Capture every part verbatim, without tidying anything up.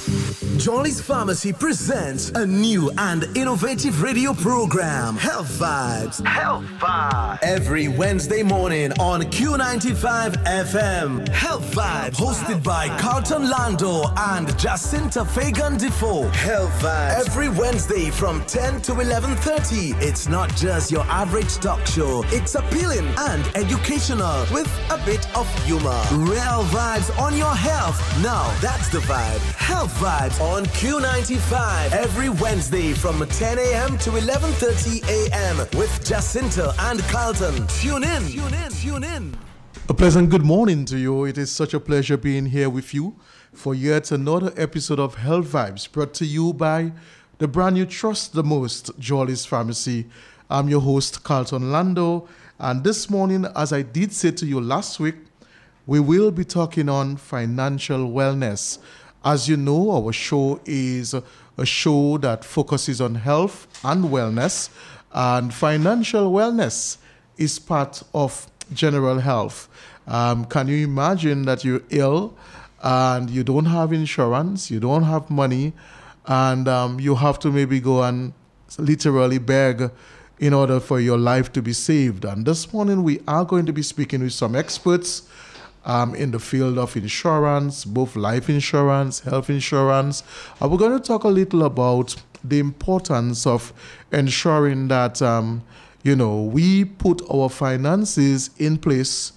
Jolly's Pharmacy presents a new and innovative radio program, Health Vibes. Health Vibes. Every Wednesday morning on Q ninety-five F M. Health Vibes, hosted by Carlton Lando and Jacinta Fagan Defoe. Health Vibes. Every Wednesday from ten to eleven thirty. It's not just your average talk show. It's appealing and educational with a bit of humor. Real vibes on your health. Now, that's the vibe. Health Vibes on Q ninety-five every Wednesday from ten a.m. to eleven thirty a.m. with Jacinta and Carlton. Tune in. Tune in. Tune in. A pleasant good morning to you. It is such a pleasure being here with you for yet another episode of Health Vibes, brought to you by the brand you trust the most, Jolly's Pharmacy. I'm your host, Carlton Lando, and this morning, as I did say to you last week, we will be talking on financial wellness. As you know, our show is a show that focuses on health and wellness, and financial wellness is part of general health. Um, can you imagine that you're ill and you don't have insurance, you don't have money, and um, you have to maybe go and literally beg in order for your life to be saved? And this morning we are going to be speaking with some experts Um, in the field of insurance, both life insurance, health insurance. Uh, we're going to talk a little about the importance of ensuring that, um, you know, we put our finances in place,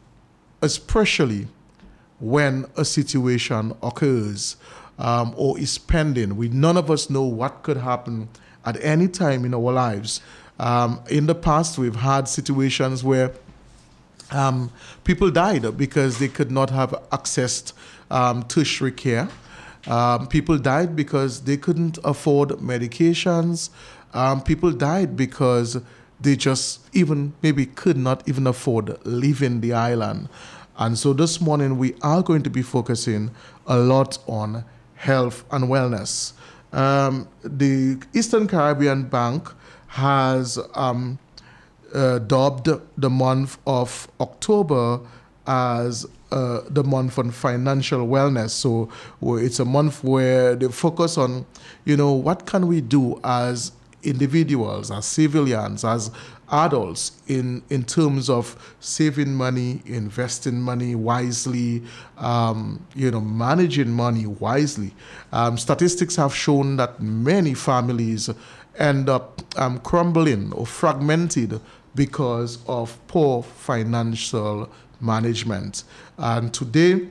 especially when a situation occurs um, or is pending. We, none of us know what could happen at any time in our lives. Um, in the past, we've had situations where Um, people died because they could not have accessed um, tertiary care. Um, people died because they couldn't afford medications. Um, people died because they just even maybe could not even afford leaving the island. And so this morning we are going to be focusing a lot on health and wellness. Um, the Eastern Caribbean Bank has um, Uh, dubbed the month of October as uh, the month on financial wellness. So well, it's a month where they focus on, you know, what can we do as individuals, as civilians, as adults in, in terms of saving money, investing money wisely, um, you know, managing money wisely. Um, statistics have shown that many families end up um, crumbling or fragmented because of poor financial management. And today,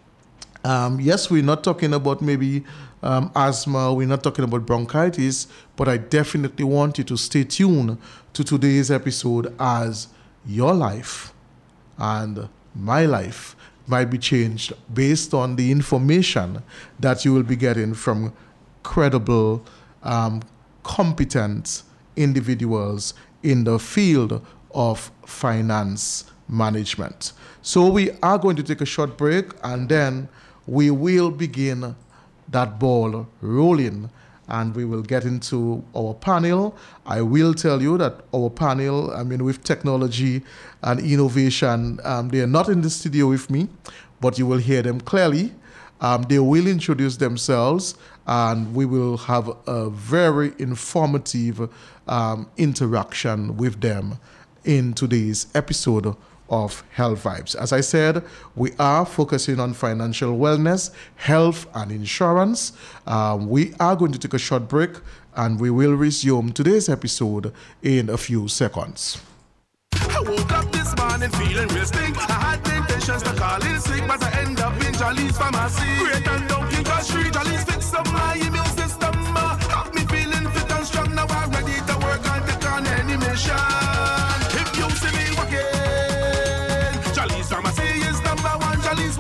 um, yes, we're not talking about maybe um, asthma, we're not talking about bronchitis, but I definitely want you to stay tuned to today's episode, as your life and my life might be changed based on the information that you will be getting from credible, um, competent individuals in the field of finance management. So we are going to take a short break, and then we will begin that ball rolling, and we will get into our panel. I will tell you that our panel, I mean, with technology and innovation, um, they are not in the studio with me, but you will hear them clearly. Um, they will introduce themselves, and we will have a very informative um, interaction with them in today's episode of Health Vibes. As I said, we are focusing on financial wellness, health, and insurance. Um, we are going to take a short break, and we will resume today's episode in a few seconds. I woke up this morning feeling real stink. I had the intentions to call in sick, but I end up in Jolly's Pharmacy. Great and down King Street, Jolly's fix up my immune system. Uh, have me feeling fit and strong, now I'm ready to work and take on any mission. If you see me walking, Jolly's Pharmacy is number one, Jolly's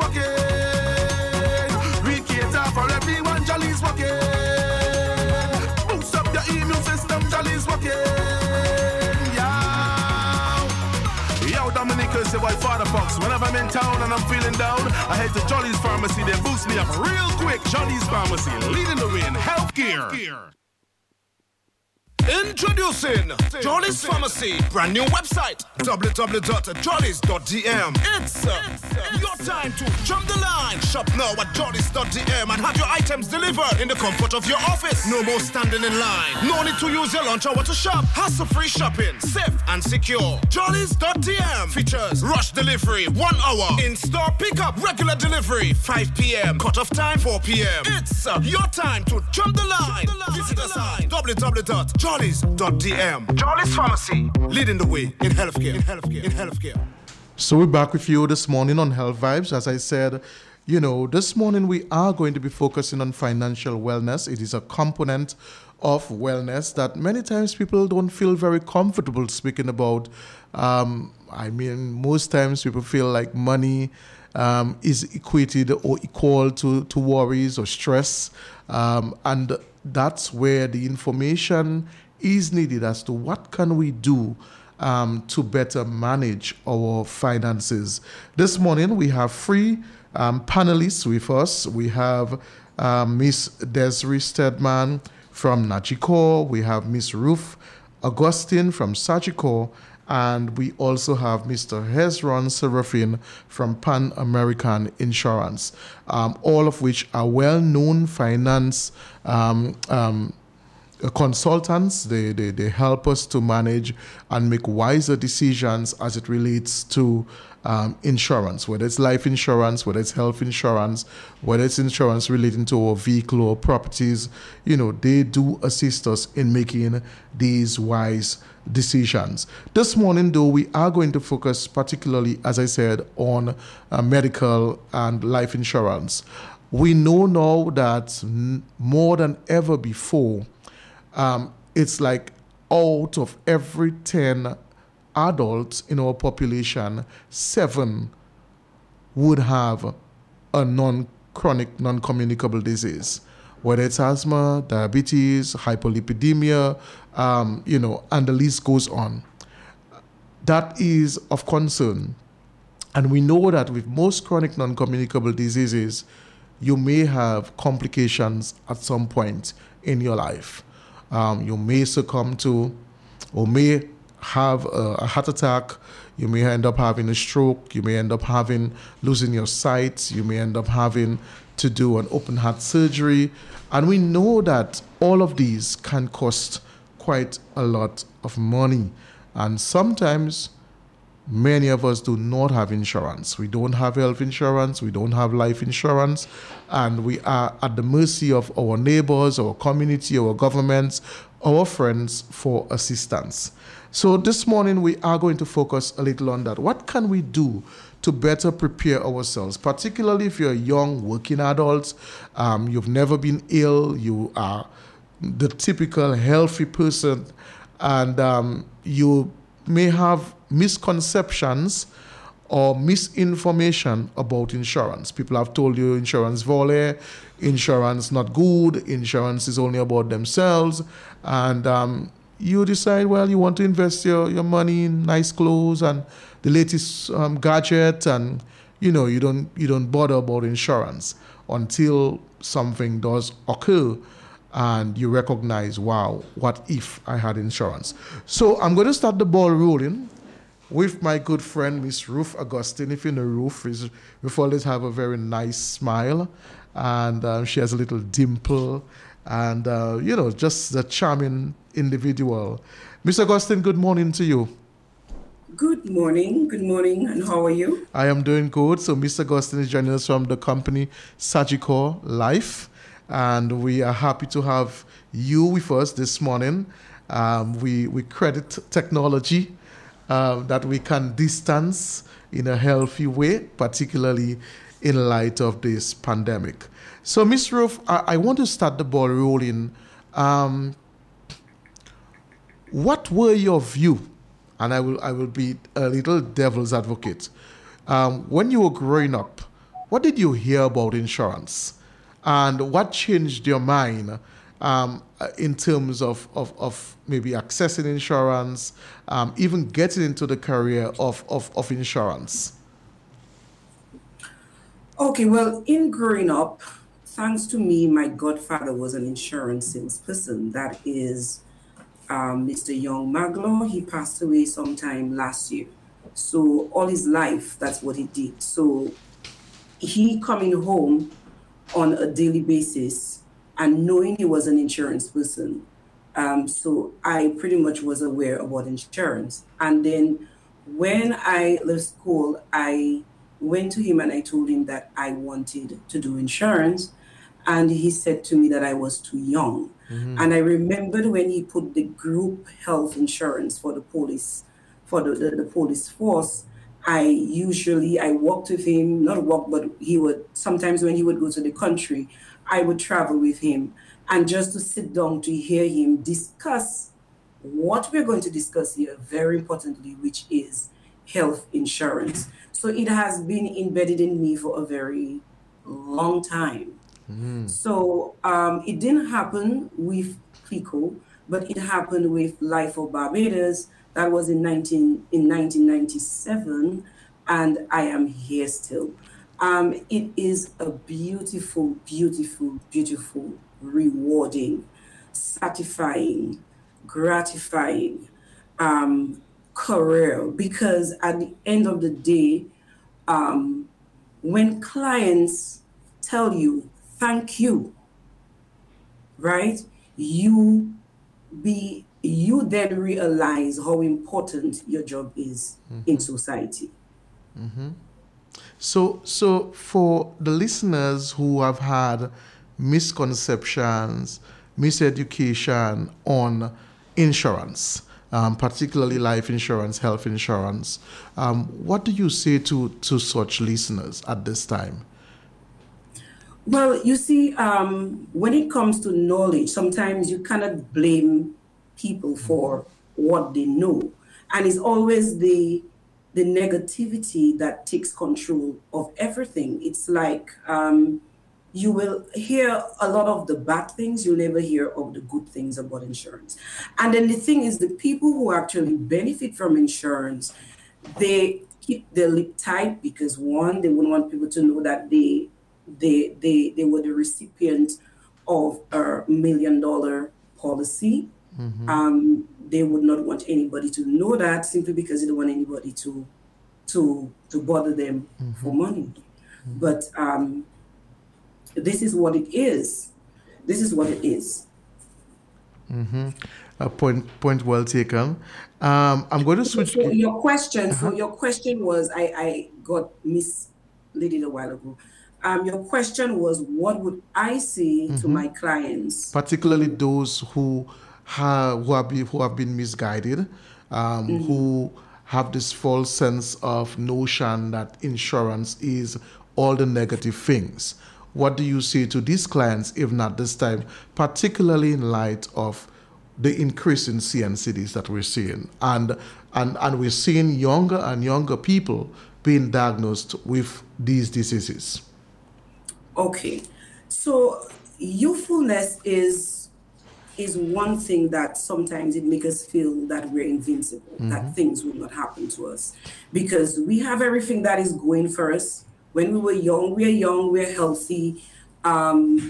walking. We cater for everyone, Jolly's walking. Boost up your immune system, Jolly's walking. Dominica's the white father fox. Whenever I'm in town and I'm feeling down, I head to Jolly's Pharmacy. They boost me up real quick. Jolly's Pharmacy, leading the way in healthcare. Introducing Jolly's Pharmacy, brand new website w w w dot jollies dot d m. It's uh, your time to jump the line. Shop now at jollies dot d m and have your items delivered in the comfort of your office. No more standing in line. No need to use your lunch hour to shop. Hassle-free shopping, safe and secure. jollies dot d m features rush delivery, one hour. In-store pickup, regular delivery, five p m Cut-off time, four p m It's uh, your time to jump the line. Visit us at w w w dot jollies dot d m. Jolly's Pharmacy, leading the way in healthcare. In healthcare. In healthcare. So we're back with you this morning on Health Vibes. As I said, you know, this morning we are going to be focusing on financial wellness. It is a component of wellness that many times people don't feel very comfortable speaking about. Um, I mean, most times people feel like money um, is equated or equal to, to worries or stress. Um, and that's where the information is needed as to what can we do um, to better manage our finances. This morning we have three um, panelists with us. We have uh, Miss Desiree Stedman from Najicor. We have Miss Ruth Augustine from Sagicor. And we also have Mister Hezron Serafin from Pan American Insurance, um, all of which are well-known finance um, um, consultants. They, they, they help us to manage and make wiser decisions as it relates to um, insurance, whether it's life insurance, whether it's health insurance, whether it's insurance relating to our vehicle or properties. You know, they do assist us in making these wise decisions. This morning, though, we are going to focus particularly, as I said, on uh, medical and life insurance. We know now that n- more than ever before, um, it's like out of every ten adults in our population, seven would have a non-chronic, non-communicable disease, whether it's asthma, diabetes, hyperlipidemia, um, you know, and the list goes on. That is of concern. And we know that with most chronic non-communicable diseases, you may have complications at some point in your life. Um, you may succumb to or may have a, a heart attack. You may end up having a stroke. You may end up having losing your sight. You may end up having to do an open heart surgery. And we know that all of these can cost quite a lot of money. And sometimes many of us do not have insurance. We don't have health insurance. We don't have life insurance. And we are at the mercy of our neighbors, our community, our governments, our friends for assistance. So this morning we are going to focus a little on that. What can we do to better prepare ourselves, particularly if you're a young working adult, um, you've never been ill, you are the typical healthy person, and um, you may have misconceptions or misinformation about insurance. People have told you insurance volley, insurance not good, insurance is only about themselves, and um, you decide, well, you want to invest your, your money in nice clothes and the latest um, gadget, and you know you don't you don't bother about insurance until something does occur and you recognize, wow, what if I had insurance? So I'm going to start the ball rolling with my good friend, Miss Ruth Augustine. If you know Ruth, Ruth always have a very nice smile, and uh, she has a little dimple, and, uh, you know, just a charming individual. Miss Augustine, good morning to you. Good morning. Good morning. And how are you? I am doing good. So Miss Augustine is joining us from the company Sagicor Life, and we are happy to have you with us this morning. Um, we, we credit technology uh, that we can distance in a healthy way, particularly in light of this pandemic. So, Miss Ruth, I, I want to start the ball rolling. Um, what were your view? And I will I will be a little devil's advocate. Um, when you were growing up, what did you hear about insurance? And what changed your mind um, in terms of, of, of maybe accessing insurance, um, even getting into the career of, of, of insurance? Okay, well, in growing up, thanks to me, my godfather was an insurance salesperson. That is um, Mister Young Maglo. He passed away sometime last year. So all his life, that's what he did. So he coming home on a daily basis and knowing he was an insurance person. Um, so I pretty much was aware about insurance. And then when I left school, I went to him and I told him that I wanted to do insurance. And he said to me that I was too young. Mm-hmm. And I remembered when he put the group health insurance for the police, for the, the, the police force, I usually, I walked with him, not walk, but he would, sometimes when he would go to the country, I would travel with him. And just to sit down to hear him discuss what we're going to discuss here, very importantly, which is health insurance. So it has been embedded in me for a very long time. Mm. So um, it didn't happen with PICO, but it happened with Life of Barbados. That was in nineteen in nineteen ninety-seven, and I am here still. Um, it is a beautiful, beautiful, beautiful, rewarding, satisfying, gratifying um, career, because at the end of the day, um, when clients tell you thank you, right, you be you then realize how important your job is mm-hmm. in society. Mm-hmm. So, so for the listeners who have had misconceptions, miseducation on insurance, um, particularly life insurance, health insurance, um, what do you say to, to such listeners at this time? Well, you see, um, when it comes to knowledge, sometimes you cannot blame people for what they know. And it's always the the negativity that takes control of everything. It's like um, you will hear a lot of the bad things, you'll never hear of the good things about insurance. And then the thing is, the people who actually benefit from insurance, they keep their lip tight because one, they wouldn't want people to know that they they they, they were the recipient of a million dollar policy. Mm-hmm. Um, they would not want anybody to know that simply because they don't want anybody to to to bother them mm-hmm. for money. Mm-hmm. But um, this is what it is. This is what it is. Mm-hmm. A point point well taken. Um, I'm going to switch. So your question. Uh-huh. So your question was, I I got misled a while ago. Um, your question was, what would I say mm-hmm. to my clients, particularly those who have who have been, who have been misguided, um, mm-hmm. who have this false sense of notion that insurance is all the negative things. What do you say to these clients, if not this time, particularly in light of the increase in C N C Ds that we're seeing, and and and we're seeing younger and younger people being diagnosed with these diseases? Okay, so youthfulness is is one thing that sometimes it makes us feel that we're invincible, mm-hmm. that things will not happen to us, because we have everything that is going for us. When we were young, we're young, we're healthy, um,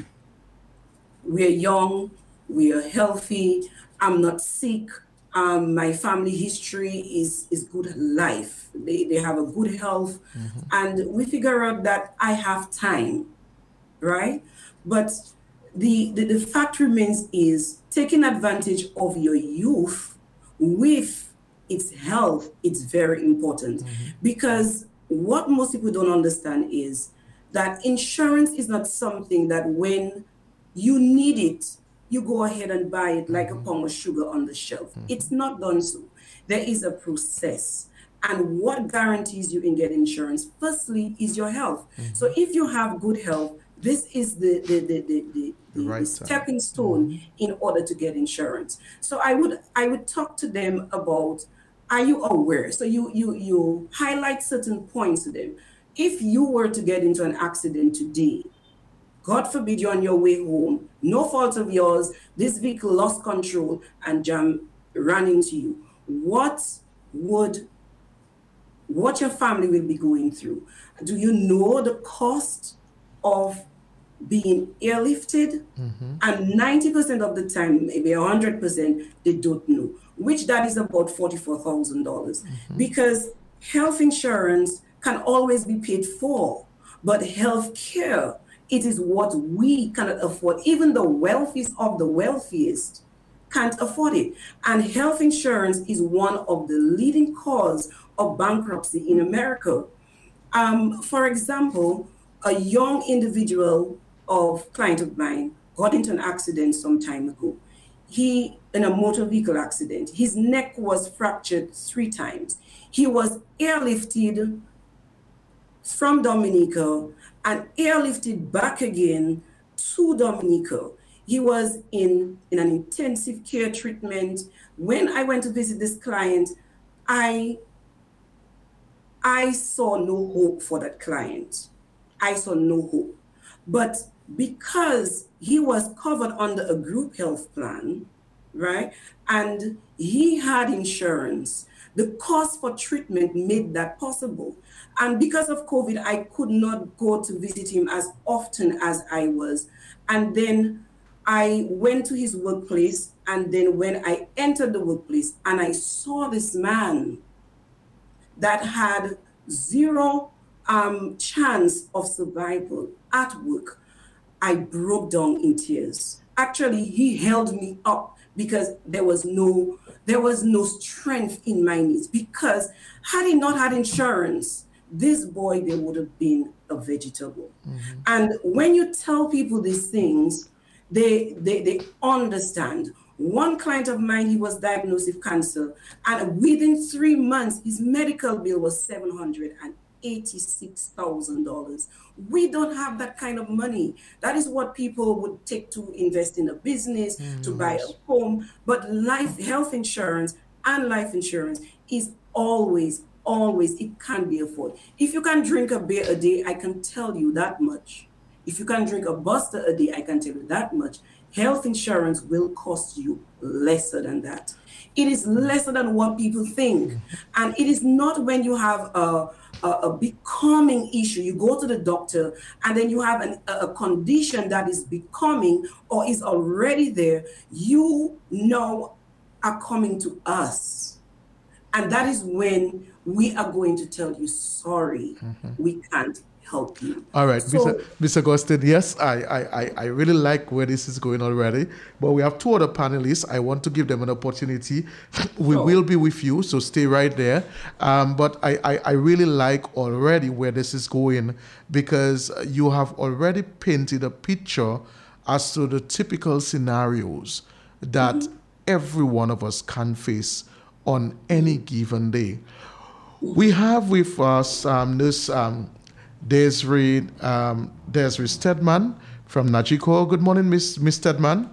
we're young, we are healthy, I'm not sick, um, my family history is, is good life, they, they have a good health, mm-hmm. and we figure out that I have time, right? But The, the, the fact remains is taking advantage of your youth with its health, it's very important. Mm-hmm. Because what most people don't understand is that insurance is not something that when you need it, you go ahead and buy it like mm-hmm. a pound of sugar on the shelf. Mm-hmm. It's not done so. There is a process. And what guarantees you can get insurance, firstly, is your health. Mm-hmm. So if you have good health, this is the the the the, the, the right stepping stone mm-hmm. in order to get insurance. So I would I would talk to them about, are you aware? So you you you highlight certain points to them. If you were to get into an accident today, God forbid you're on your way home, no fault of yours, this vehicle lost control and jam ran into you, what would what your family will be going through? Do you know the cost of being airlifted, mm-hmm. and ninety percent of the time, maybe one hundred percent, they don't know, which that is about forty-four thousand dollars. Mm-hmm. Because health insurance can always be paid for, but health care, it is what we cannot afford. Even the wealthiest of the wealthiest can't afford it. And health insurance is one of the leading cause of bankruptcy in America. Um, for example, a young individual of client of mine got into an accident some time ago. He, in a motor vehicle accident, his neck was fractured three times. He was airlifted from Dominica and airlifted back again to Dominica. He was in, in an intensive care treatment. When I went to visit this client, I, I saw no hope for that client. I saw no hope. But because he was covered under a group health plan, right, and he had insurance, the cost for treatment made that possible. And because of COVID, I could not go to visit him as often as I was. And then I went to his workplace, and then when I entered the workplace and I saw this man that had zero um, chance of survival at work, I broke down in tears. Actually, he held me up because there was no there was no strength in my knees. Because had he not had insurance, this boy, they would have been a vegetable. Mm-hmm. And when you tell people these things, they, they they understand. One client of mine, he was diagnosed with cancer, and within three months, his medical bill was seven hundred eighty-six thousand dollars. We don't have that kind of money. That is what people would take to invest in a business, mm, to buy a home. But life, health insurance and life insurance is always, always, it can be afforded. If you can drink a beer a day, I can tell you that much. If you can drink a Buster a day, I can tell you that much. Health insurance will cost you lesser than that. It is lesser than what people think. And it is not when you have a, a, a becoming issue, you go to the doctor and then you have an, a condition that is becoming or is already there, you now are coming to us. And that is when we are going to tell you, sorry, mm-hmm. we can't help you. All right, so, Mister Mister Gostin, yes, I, I, I really like where this is going already, but we have two other panelists. I want to give them an opportunity. We sure. will be with you, so stay right there. Um, but I, I, I really like already where this is going, because you have already painted a picture as to the typical scenarios that mm-hmm. every one of us can face on any given day. We have with us um, this um, Desiree, um, Desiree Stedman from NAGICO. Good morning, Miss Miss Stedman.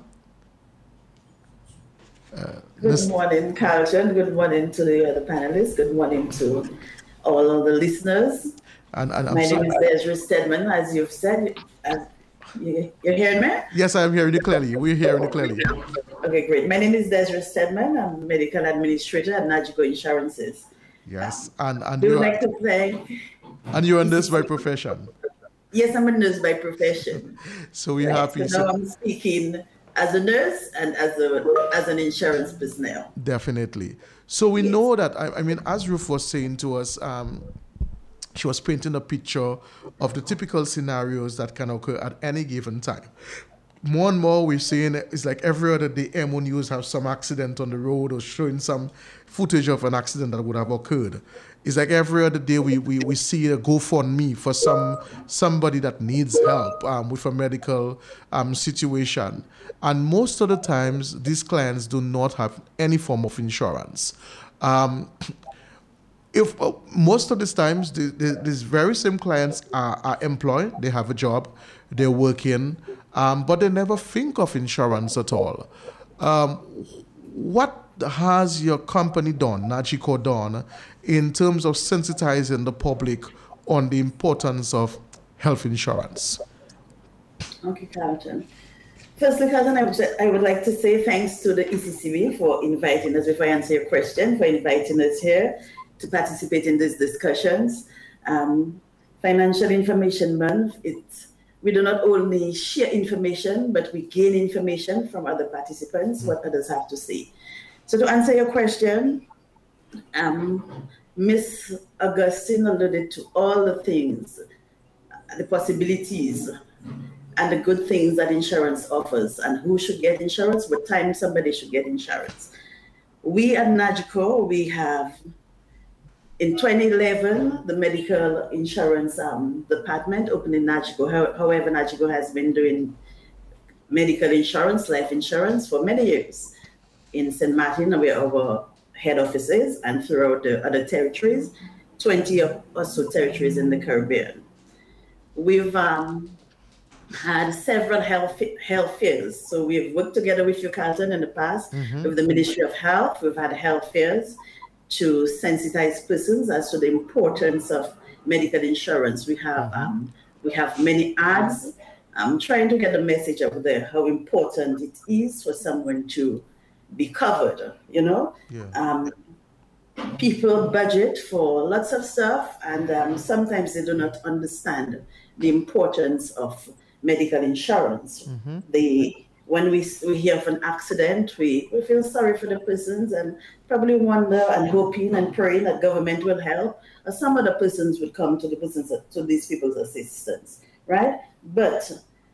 Uh, Good Miz morning, Carlton. Good morning to the other panelists. Good morning to all of the listeners. And, and My sorry, name is Desiree Stedman, as you've said. Uh, you, you're hearing me? Yes, I'm hearing you clearly. We're hearing you clearly. Okay, great. My name is Desiree Stedman. I'm a medical administrator at NAGICO Insurances. Yes, and and we you would like to thank. And you're a nurse by profession. Yes, I'm a nurse by profession. So we're right. happy. So now I'm speaking as a nurse and as a as an insurance personnel. Definitely. So we yes. know that. I, I mean, as Ruth was saying to us, um, she was painting a picture of the typical scenarios that can occur at any given time. More and more we're seeing it's like every other day M O News have some accident on the road or showing some footage of an accident that would have occurred. It's like every other day we, we, we see a GoFundMe for some somebody that needs help um, with a medical um, situation. And most of the times, these clients do not have any form of insurance. Um, if uh, most of these times, the, the, these very same clients are, are employed, they have a job, they're working, um, but they never think of insurance at all. Um, what has your company done, NAGICO done, in terms of sensitizing the public on the importance of health insurance? Okay, Carlton. Firstly, Carlton, I would, I would like to say thanks to the E C C B for inviting us, before I answer your question, for inviting us here to participate in these discussions. Um, Financial Information Month, it's we do not only share information, but we gain information from other participants, mm-hmm. what others have to say. So to answer your question, um, Miss Augustine alluded to all the things, the possibilities, and the good things that insurance offers, and who should get insurance, what time somebody should get insurance. We at NAGICO, we have, in twenty eleven, the medical insurance um, department opened in NAGICO. However, NAGICO has been doing medical insurance, life insurance for many years. In Saint Martin, where our head office is, and throughout the other territories, twenty or so territories in the Caribbean. We've um, had several health health fairs. So we've worked together with you, Carlton, in the past, mm-hmm. with the Ministry of Health. We've had health fairs to sensitize persons as to the importance of medical insurance. We have mm-hmm. um, we have many ads. I'm trying to get the message out there, how important it is for someone to be covered, you know? Yeah. Um, people budget for lots of stuff, and um, sometimes they do not understand the importance of medical insurance. Mm-hmm. They, when we, we hear of an accident, we, we feel sorry for the persons and probably wonder and hoping and praying that government will help, or some other persons would come to the persons, to these people's assistance, right? But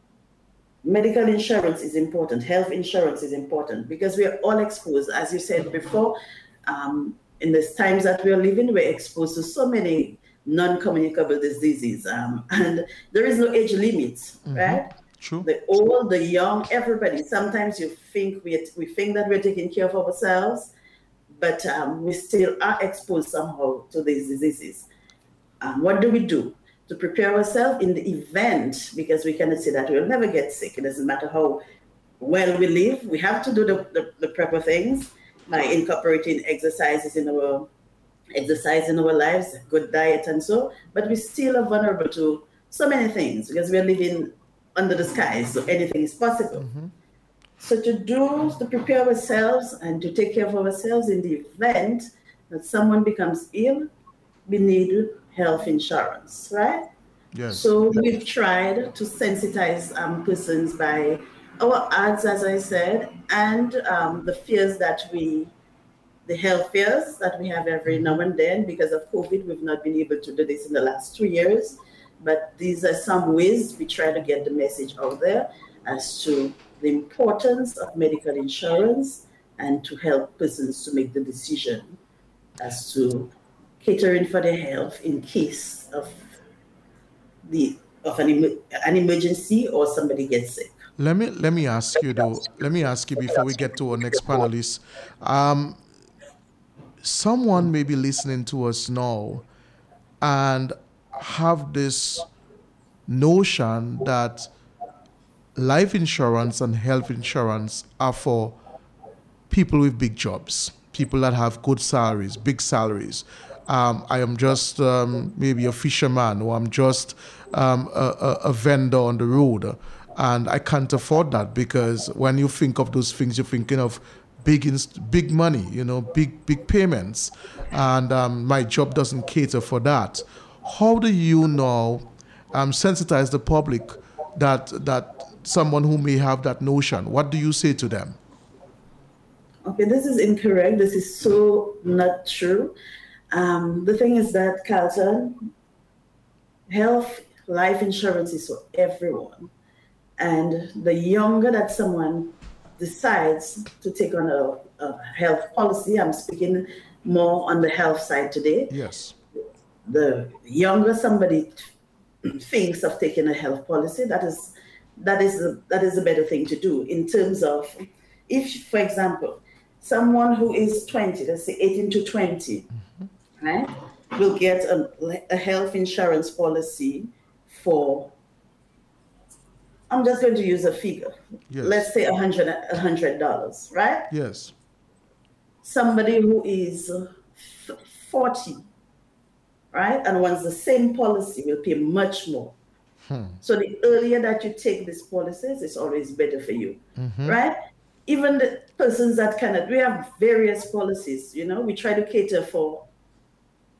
medical insurance is important. Health insurance is important because we are all exposed, as you said before, um, in the times that we are living, we're exposed to so many non-communicable diseases, um, and there is no age limit, mm-hmm. right? True. The old, the young, everybody. Sometimes you think we we think that we're taking care of ourselves, but um, we still are exposed somehow to these diseases. Um, what do we do to prepare ourselves in the event? Because we cannot say that we'll never get sick. It doesn't matter how well we live. We have to do the, the, the proper things by incorporating exercises in our exercise in our lives, good diet and so, but we still are vulnerable to so many things because we are living under the sky, so anything is possible. Mm-hmm. So to do, to prepare ourselves and to take care of ourselves in the event that someone becomes ill, we need health insurance, right? Yes. So we've tried to sensitize um, persons by our ads, as I said, and um, the fears that we the health fairs that we have every now and then. Because of COVID, we've not been able to do this in the last two years. But these are some ways we try to get the message out there as to the importance of medical insurance and to help persons to make the decision as to catering for their health in case of the of an, an emergency or somebody gets sick. Let me let me ask you though. Let me ask you before we get to our next panelist. Um, someone may be listening to us now and have this notion that life insurance and health insurance are for people with big jobs, people that have good salaries, big salaries. Um, I am just um, maybe a fisherman, or I'm just um, a, a, a vendor on the road, and I can't afford that, because when you think of those things, you're thinking of big, inst- big money, you know, big, big payments, and um, my job doesn't cater for that. How do you now um, sensitize the public that that someone who may have that notion? What do you say to them? Okay, this is incorrect. This is so not true. Um, the thing is that, Carlton, health, life insurance is for everyone. And the younger that someone decides to take on a, a health policy, I'm speaking more on the health side today. Yes. The younger somebody thinks of taking a health policy, that is that is a, that is a better thing to do in terms of, if, for example, someone who is twenty, let's say eighteen to twenty, mm-hmm. right, will get a, a health insurance policy for, I'm just going to use a figure. Yes. Let's say one hundred dollars, right? Yes. Somebody who is forty, right, and wants the same policy will pay much more. Hmm. So the earlier that you take these policies, it's always better for you, mm-hmm. right? Even the persons that cannot, we have various policies, you know, we try to cater for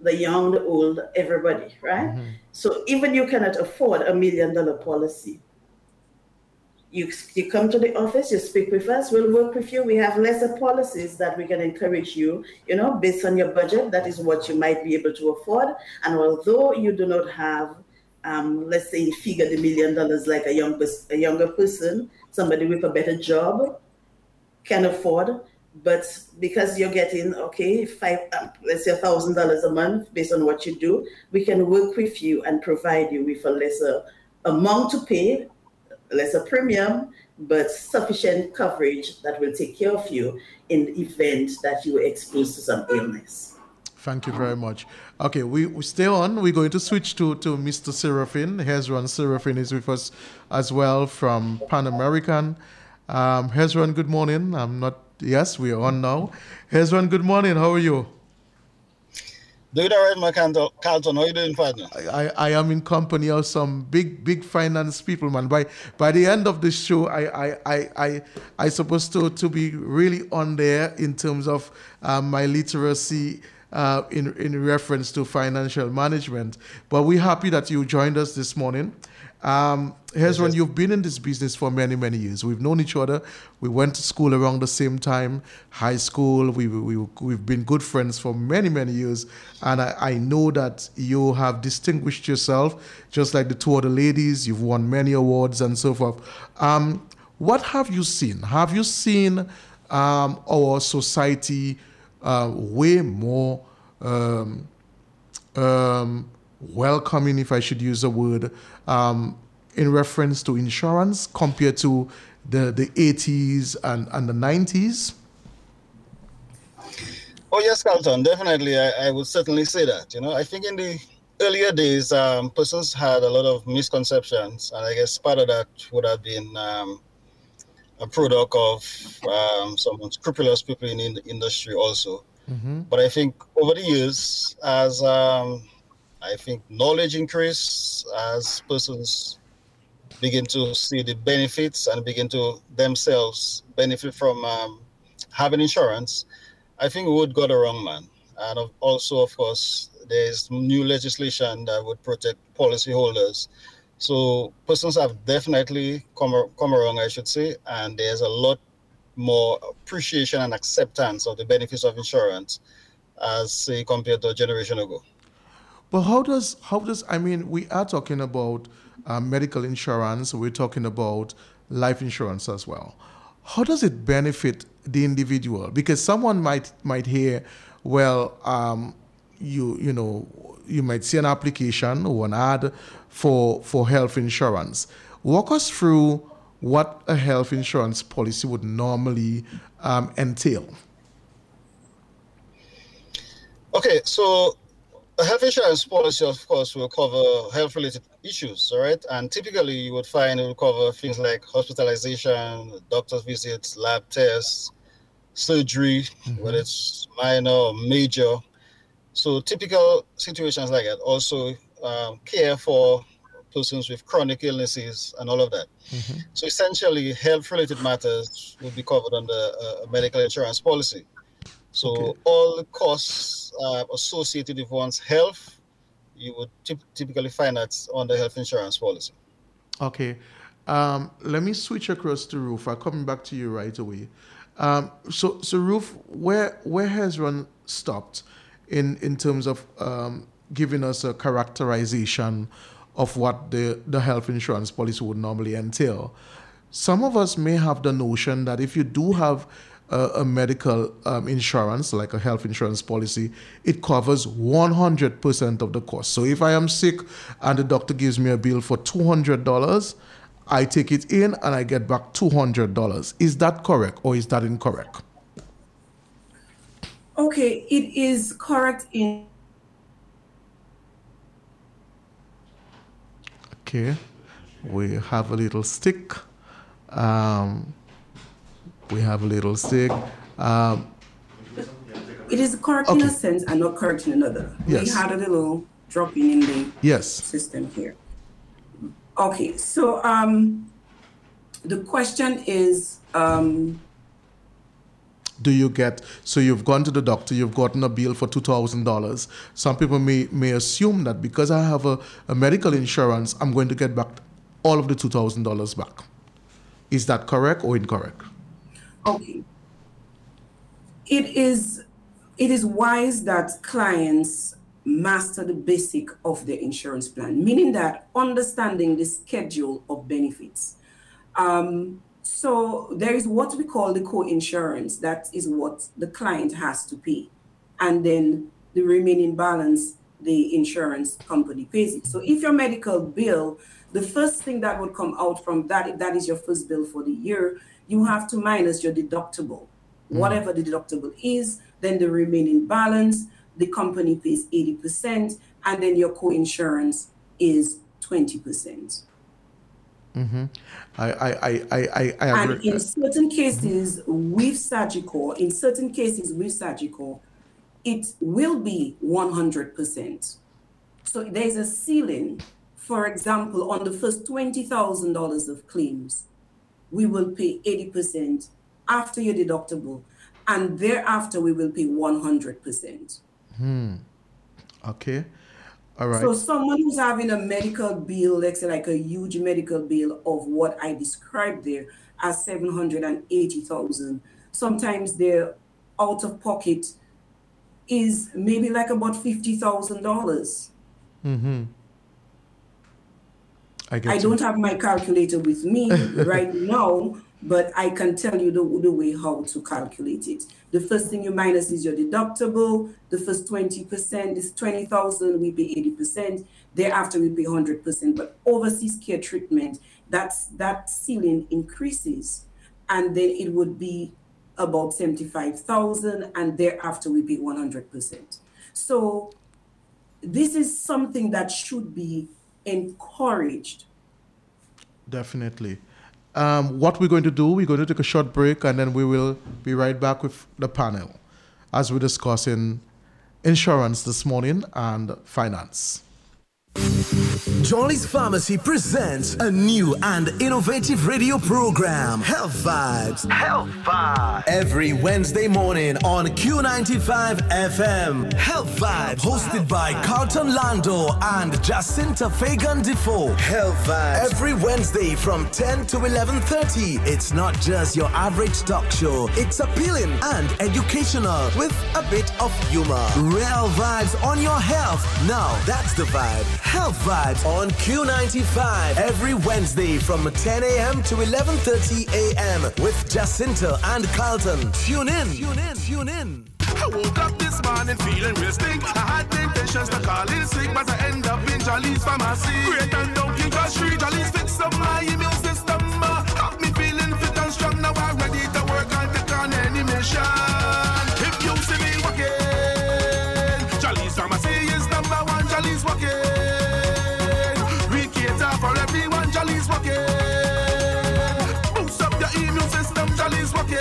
the young, the old, everybody, right? Mm-hmm. So even you cannot afford a million dollar policy. You, you come to the office, you speak with us, we'll work with you. We have lesser policies that we can encourage you, you know, based on your budget. That is what you might be able to afford. And although you do not have, um, let's say, figure the million dollars like a, young, a younger person, somebody with a better job can afford, but because you're getting, okay, five, um, let's say a thousand dollars a month based on what you do, we can work with you and provide you with a lesser amount to pay, lesser premium, but sufficient coverage that will take care of you in the event that you were exposed to some illness. Thank you very much. Okay, we, we stay on. We're going to switch to, to Mister Serafin. Hezron Serafin is with us as well from Pan American. Um, Hezron, good morning. I'm not, yes, we are on now. Hezron, good morning. How are you? Doing all right, my Carlton. How are you doing, partner? I, I am in company of some big, big finance people, man. By by the end of the show, I I I I, I supposed to, to be really on there in terms of um, my literacy uh, in in reference to financial management. But we're happy that you joined us this morning. Um, Hezron, yes. You've been in this business for many, many years. We've known each other. We went to school around the same time, high school. We, we, we've been good friends for many, many years. And I, I know that you have distinguished yourself, just like the two other ladies. You've won many awards and so forth. Um, what have you seen? Have you seen um, our society uh, way more um, um, welcoming, if I should use the word, um, in reference to insurance compared to the, the eighties and, and the nineties? Oh, yes, Carlton, definitely. I, I would certainly say that. You know, I think in the earlier days, um, persons had a lot of misconceptions, and I guess part of that would have been um, a product of um, some unscrupulous people in, in the industry also. Mm-hmm. But I think over the years, as um, I think knowledge increase, as persons begin to see the benefits and begin to themselves benefit from um, having insurance, I think we would go the wrong man. And also, of course, there's new legislation that would protect policyholders. So persons have definitely come, come around, I should say, and there's a lot more appreciation and acceptance of the benefits of insurance as, say, compared to a generation ago. But how does, how does, I mean, we are talking about uh, medical insurance, we're talking about life insurance as well. How does it benefit the individual? Because someone might might hear, well, um, you you know, you might see an application or an ad for for health insurance. Walk us through what a health insurance policy would normally um, entail. Okay, so a health insurance policy, of course, will cover health-related issues, all right? And typically, you would find it will cover things like hospitalization, doctor's visits, lab tests, surgery, mm-hmm. whether it's minor or major. So typical situations like that. Also, um, care for persons with chronic illnesses and all of that. Mm-hmm. So essentially, health-related matters will be covered under a medical insurance policy. So okay. all the costs uh, associated with one's health, you would t- typically find that on the health insurance policy. Okay. Um, let me switch across to Ruth. I'm coming back to you right away. Um, so, so Ruth, where where has Ron stopped in, in terms of um, giving us a characterization of what the, the health insurance policy would normally entail? Some of us may have the notion that if you do have a, a medical um, insurance, like a health insurance policy, it covers one hundred percent of the cost. So if I am sick and the doctor gives me a bill for two hundred dollars, I take it in and I get back two hundred dollars. Is that correct or is that incorrect? Okay, it is correct in... Okay, we have a little stick. Um, we have a little stick. Um, it is correct okay. in a sense and not correct in another. Yes. We had a little dropping in the yes. system here. Okay, so um, the question is... Um, do you get? So you've gone to the doctor, you've gotten a bill for two thousand dollars. Some people may, may assume that because I have a, a medical insurance, I'm going to get back all of the two thousand dollars back. Is that correct or incorrect? Okay. It is, it is wise that clients master the basic of their insurance plan, meaning that understanding the schedule of benefits. Um, so there is what we call the co-insurance. That is what the client has to pay. And then the remaining balance, the insurance company pays it. So if your medical bill, the first thing that would come out from that, if that is your first bill for the year, you have to minus your deductible. Mm. Whatever the deductible is, then the remaining balance, the company pays eighty percent, and then your co-insurance is twenty percent. Mm-hmm. I, I, I, I, I agree. And in certain cases with Sagicor, in certain cases with Sagicor, it will be one hundred percent. So there's a ceiling. For example, on the first twenty thousand dollars of claims, we will pay eighty percent after your deductible, and thereafter we will pay one hundred percent. Hmm. Okay. All right. So someone who's having a medical bill, let's say like a huge medical bill of what I described there as seven hundred eighty thousand, sometimes their out of pocket is maybe like about fifty thousand dollars. Mm-hmm. I, I don't have my calculator with me right now, but I can tell you the, the way how to calculate it. The first thing you minus is your deductible. The first twenty percent is twenty thousand, we pay eighty percent. Thereafter, we pay one hundred percent. But overseas care treatment, that's, that ceiling increases. And then it would be about seventy-five thousand, and thereafter, we pay one hundred percent. So this is something that should be encouraged. Definitely. Um, what we're going to do, we're going to take a short break, and then we will be right back with the panel as we're discussing insurance this morning and finance. Jolly's Pharmacy presents a new and innovative radio program, Health Vibes. Health Vibes. Every Wednesday morning on Q ninety-five F M. Health Vibes, hosted by Carlton Lando and Jacinta Fagan Defoe. Health Vibes. Every Wednesday from ten to eleven thirty. It's not just your average talk show. It's appealing and educational with a bit of humor. Real vibes on your health. Now, that's the vibe. Health Vibes on Q ninety-five every Wednesday from ten a.m. to eleven thirty a.m. with Jacinta and Carlton. Tune in. Tune in. Tune in. I woke up this morning feeling real stink. I had the intentions to call in sick, but I end up in Jolly's Pharmacy. Great and down King Street, Jolly's fix up my immune system. Uh, have me feeling fit and strong. Now I'm ready to work and take on any mission. If you see me walking, Jolly's Pharmacy is number one. Jolly's walking. For everyone, Jolly's walking. Boost up your immune system, Jolly's walking.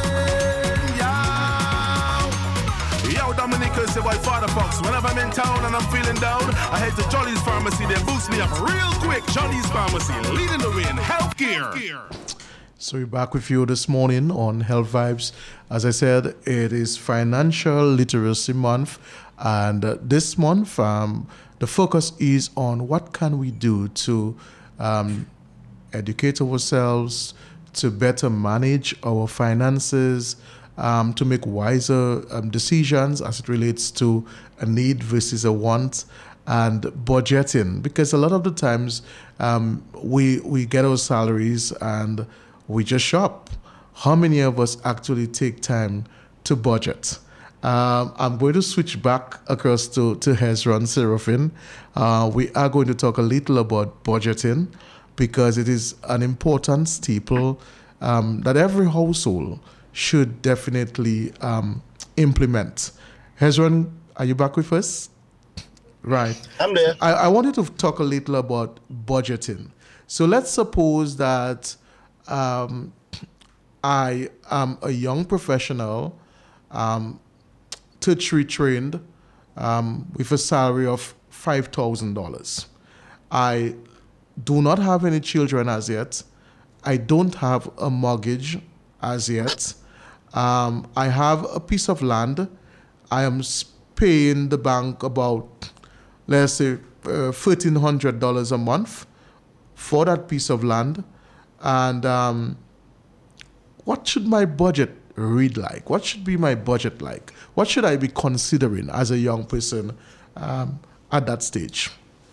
Yeah. Yo, Dominic, is the white father fox. Whenever I'm in town and I'm feeling down, I head to Jolly's Pharmacy. They boost me up real quick. Jolly's Pharmacy, leading the way in healthcare. So we're back with you this morning on Health Vibes. As I said, it is Financial Literacy Month, and uh, this month, um, the focus is on what can we do to um, educate ourselves, to better manage our finances, um, to make wiser um, decisions as it relates to a need versus a want, and budgeting. Because a lot of the times um, we we get our salaries and we just shop. How many of us actually take time to budget? Um, I'm going to switch back across to, to Hezron Serafin. Uh, we are going to talk a little about budgeting because it is an important staple um, that every household should definitely um, implement. Hezron, are you back with us? Right. I'm there. I, I wanted to talk a little about budgeting. So let's suppose that um, I am a young professional, um, tertiary trained, um, with a salary of five thousand dollars. I do not have any children as yet. I don't have a mortgage as yet. Um, I have a piece of land. I am paying the bank about, let's say, uh, thirteen hundred dollars a month for that piece of land. And um, what should my budget read like? What should be my budget like? What should I be considering as a young person um, at that stage?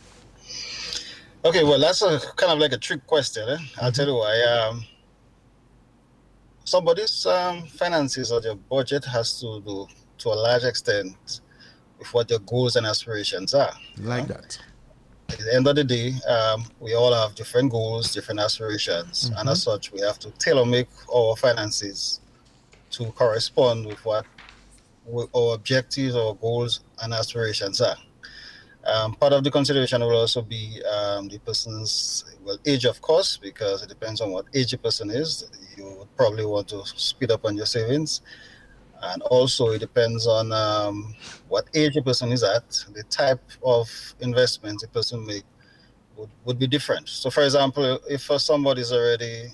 Okay, well, that's a kind of like a trick question. Eh? I'll tell you why. Um, somebody's um, finances or their budget has to do, to a large extent, with what their goals and aspirations are. Like know? that. At the end of the day, um, we all have different goals, different aspirations, Mm-hmm. and as such, we have to tailor make our finances to correspond with what our objectives, our goals, and aspirations are. Um, part of the consideration will also be um, the person's well age, of course, because it depends on what age a person is. You would probably want to speed up on your savings. And also it depends on um, what age a person is at. The type of investment a person make would, would be different. So for example, if for somebody is already,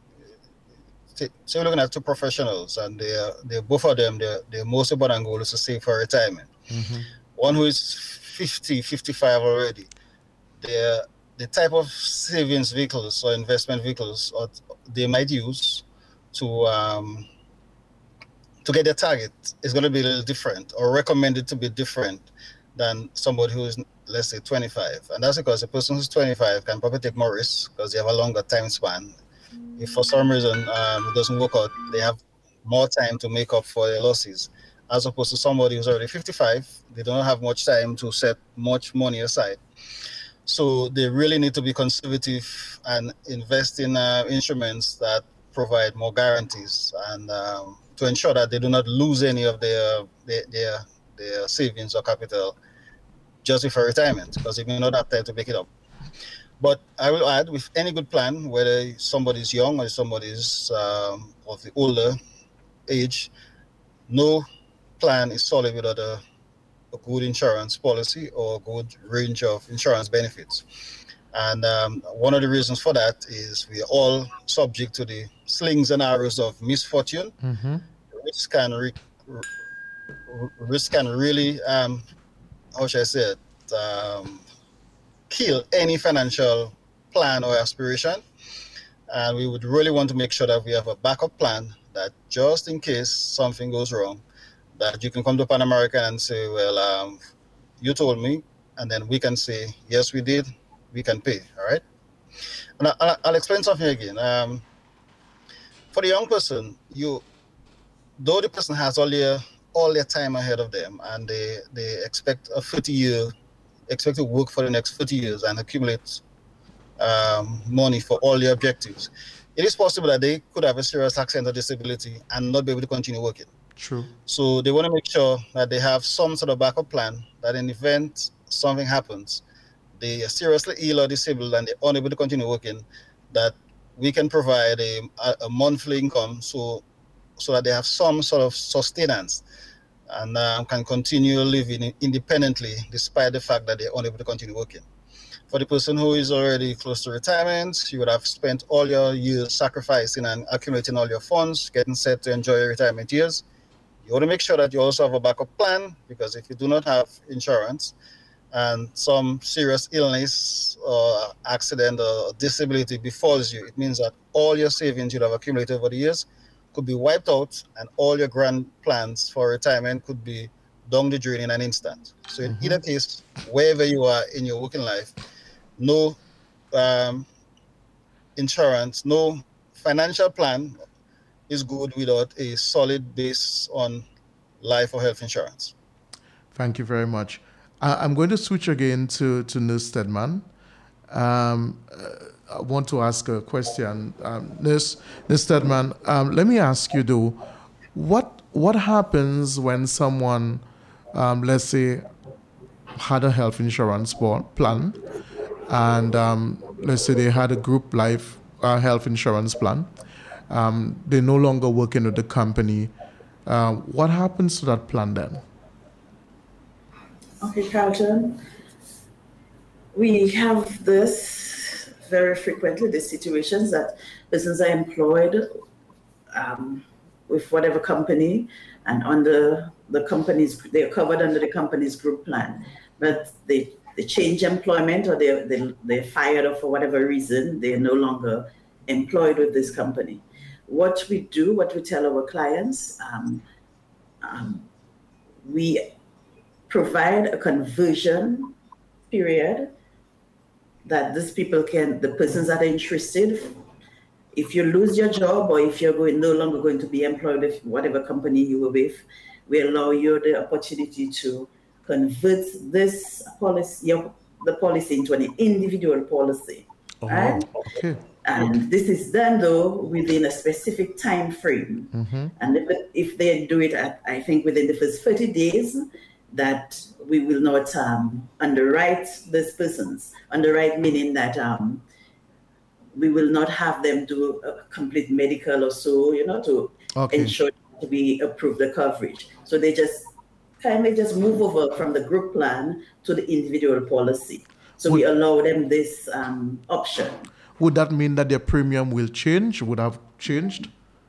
so you're looking at two professionals and they're, they're both of them, their, their most important goal is to save for retirement. Mm-hmm. One who is fifty, fifty-five already, they're, the type of savings vehicles or investment vehicles or they might use to um, to get their target is going to be a little different or recommended to be different than somebody who is, let's say, twenty-five. And that's because a person who's twenty-five can probably take more risks because they have a longer time span. If for some reason um, it doesn't work out, they have more time to make up for their losses. As opposed to somebody who's already fifty-five, they don't have much time to set much money aside. So they really need to be conservative and invest in uh, instruments that provide more guarantees and um, to ensure that they do not lose any of their their their, their savings or capital just before retirement, because they may not have time to make it up. But I will add, with any good plan, whether somebody's young or somebody's um, of the older age, no plan is solid without a, a good insurance policy or a good range of insurance benefits. And um, one of the reasons for that is we are all subject to the slings and arrows of misfortune. Mm-hmm. Risk can, re- risk can really, um, how should I say it, um, kill any financial plan or aspiration. And we would really want to make sure that we have a backup plan that just in case something goes wrong, that you can come to Pan American and say, well, um, you told me, and then we can say, yes, we did, we can pay, all right? And I, I'll explain something again. Um, for the young person, you, though the person has all their, all their time ahead of them, and they, they expect a thirty year, expect to work for the next thirty years and accumulate um, money for all their objectives, it is possible that they could have a serious accident or disability and not be able to continue working. True. So they want to make sure that they have some sort of backup plan that in the event something happens, they are seriously ill or disabled and they're unable to continue working, that we can provide a, a monthly income so so that they have some sort of sustenance and uh, can continue living independently despite the fact that they're unable to continue working. For the person who is already close to retirement, you would have spent all your years sacrificing and accumulating all your funds, getting set to enjoy your retirement years. You want to make sure that you also have a backup plan, because if you do not have insurance and some serious illness or accident or disability befalls you, it means that all your savings you'd have accumulated over the years could be wiped out and all your grand plans for retirement could be down the drain in an instant. So in mm-hmm. either case, wherever you are in your working life, no um, insurance, no financial plan is good without a solid base on life or health insurance. Thank you very much. I, I'm going to switch again to, to Nurse Stedman. Um, uh, I want to ask a question. Um, Nurse, Nurse Stedman, um, let me ask you though, what what happens when someone, um, let's say, had a health insurance plan, and um, let's say they had a group life uh, health insurance plan, um, they're no longer working with the company. Uh, what happens to that plan then? Okay, Carlton. We have this very frequently, these situations that persons are employed um, with whatever company, and under the company's, they're covered under the company's group plan. But they, they change employment, or they, they, they're fired, or for whatever reason, they're no longer employed with this company. What we do, what we tell our clients, um, um, we provide a conversion period that these people can, the persons that are interested, if you lose your job, or if you're going no longer going to be employed with whatever company you were with, we allow you the opportunity to convert this policy, your, the policy, into an individual policy. Oh, right? okay. And this is done though within a specific time frame. Mm-hmm. And if, if they do it, at, I think within the first thirty days, that we will not um, underwrite these persons. Underwrite meaning that um, we will not have them do a complete medical or so, you know, to okay. ensure to be approved the coverage. So they just kind of just move over from the group plan to the individual policy. So would, we allow them this um, option. Would that mean that their premium will change? Would have changed?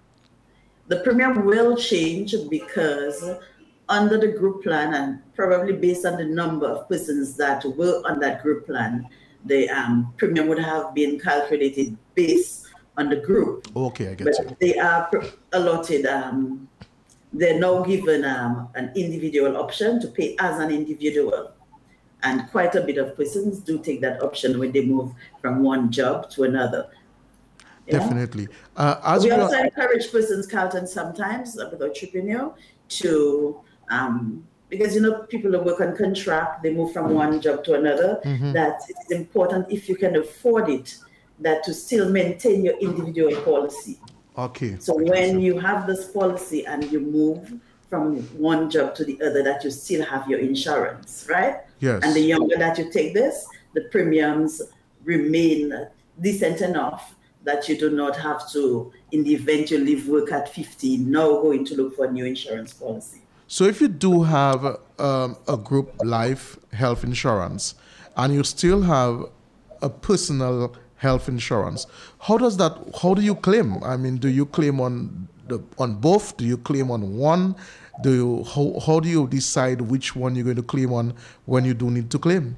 The premium will change because under the group plan, and probably based on the number of persons that were on that group plan, the um, premium would have been calculated based on the group. Okay, I get but you. They are allotted, um, they're now given um, an individual option to pay as an individual. And quite a bit of persons do take that option when they move from one job to another. You Definitely. Uh, as we we also are... encourage persons, Carlton, sometimes with entrepreneur to, um, because, you know, people who work on contract, they move from one job to another, mm-hmm. that it's important, if you can afford it, that to still maintain your individual policy. Okay. So okay, when so. you have this policy and you move from one job to the other, that you still have your insurance, right? Yes. And the younger that you take this, the premiums remain decent enough that you do not have to, in the event you leave work at fifty, now going to look for a new insurance policy. So if you do have um, a group life health insurance and you still have a personal health insurance, how does that, how do you claim? I mean, do you claim on the on both? Do you claim on one? Do you, how, how do you decide which one you're going to claim on when you do need to claim?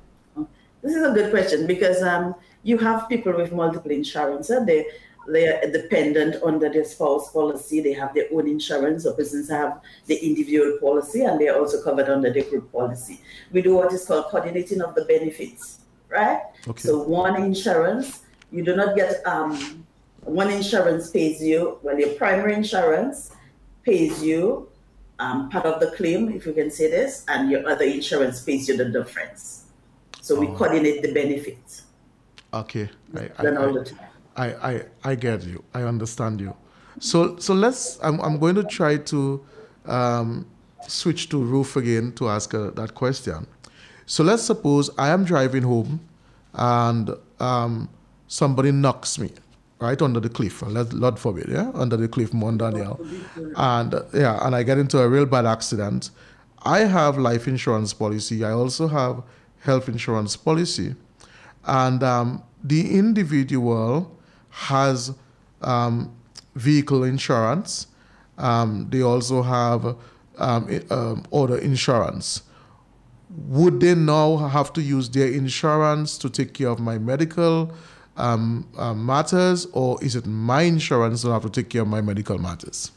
This is a good question because um, you have people with multiple insurance. Uh, they, they are dependent under their spouse policy. They have their own insurance. So persons have the individual policy and they are also covered under the group policy. We do what is called coordinating of the benefits, right? Okay. So one insurance, you do not get, um, one insurance pays you, well, your primary insurance pays you um, part of the claim, if you can say this, and your other insurance pays you the difference. So we oh. coordinate the benefits. Okay, I I, all the time. I, I I get you. I understand you. So so let's. I'm I'm going to try to um, switch to Ruth again to ask her that question. So let's suppose I am driving home, and um, somebody knocks me right under the cliff. Let Lord forbid, yeah, under the cliff, Mondaniel, and uh, yeah, and I get into a real bad accident. I have life insurance policy. I also have health insurance policy, and um, the individual has um, vehicle insurance. Um, they also have um, um, other insurance. Would they now have to use their insurance to take care of my medical um, uh, matters, or is it my insurance that have to take care of my medical matters?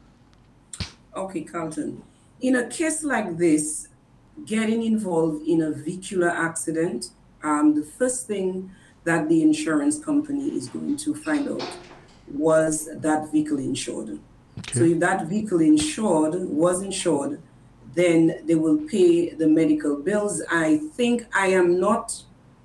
Okay, Carlton. In a case like this, getting involved in a vehicular accident, um, the first thing that the insurance company is going to find out was that vehicle insured. Okay. So if that vehicle insured was insured, then they will pay the medical bills. I think I am not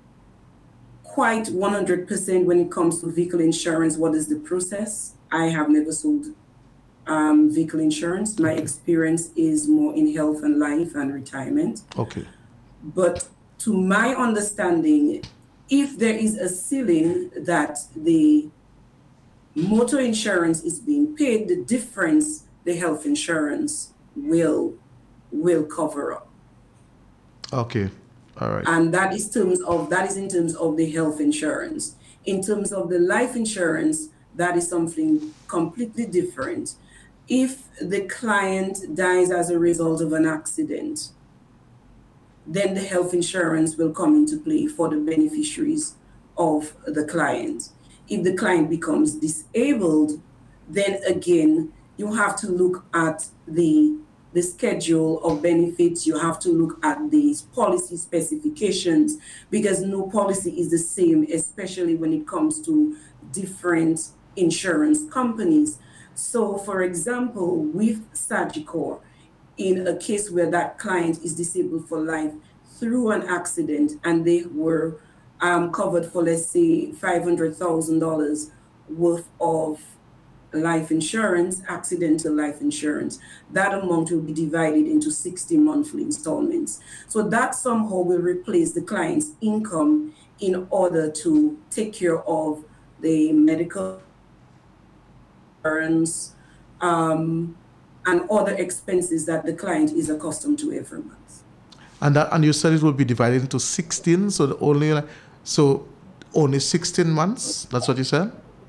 quite one hundred percent when it comes to vehicle insurance. What is the process? I have never sold um, vehicle insurance. My okay. experience is more in health and life and retirement. Okay. But to my understanding, if there is a ceiling that the motor insurance is being paid, the difference the health insurance will will cover up. Okay. All right. And that is terms of that is in terms of the health insurance. In terms of the life insurance, that is something completely different. If the client dies as a result of an accident, then the health insurance will come into play for the beneficiaries of the client. If the client becomes disabled, then again, you have to look at the, the schedule of benefits. You have to look at these policy specifications, because no policy is the same, especially when it comes to different insurance companies. So, for example, with Sagicor, in a case where that client is disabled for life through an accident and they were um, covered for, let's say, five hundred thousand dollars worth of life insurance, accidental life insurance, that amount will be divided into sixty monthly installments. So that somehow will replace the client's income in order to take care of the medical insurance, um, and other expenses that the client is accustomed to every month. And that, and you said it will be divided into sixteen, so the only so only sixteen months. That's what you said.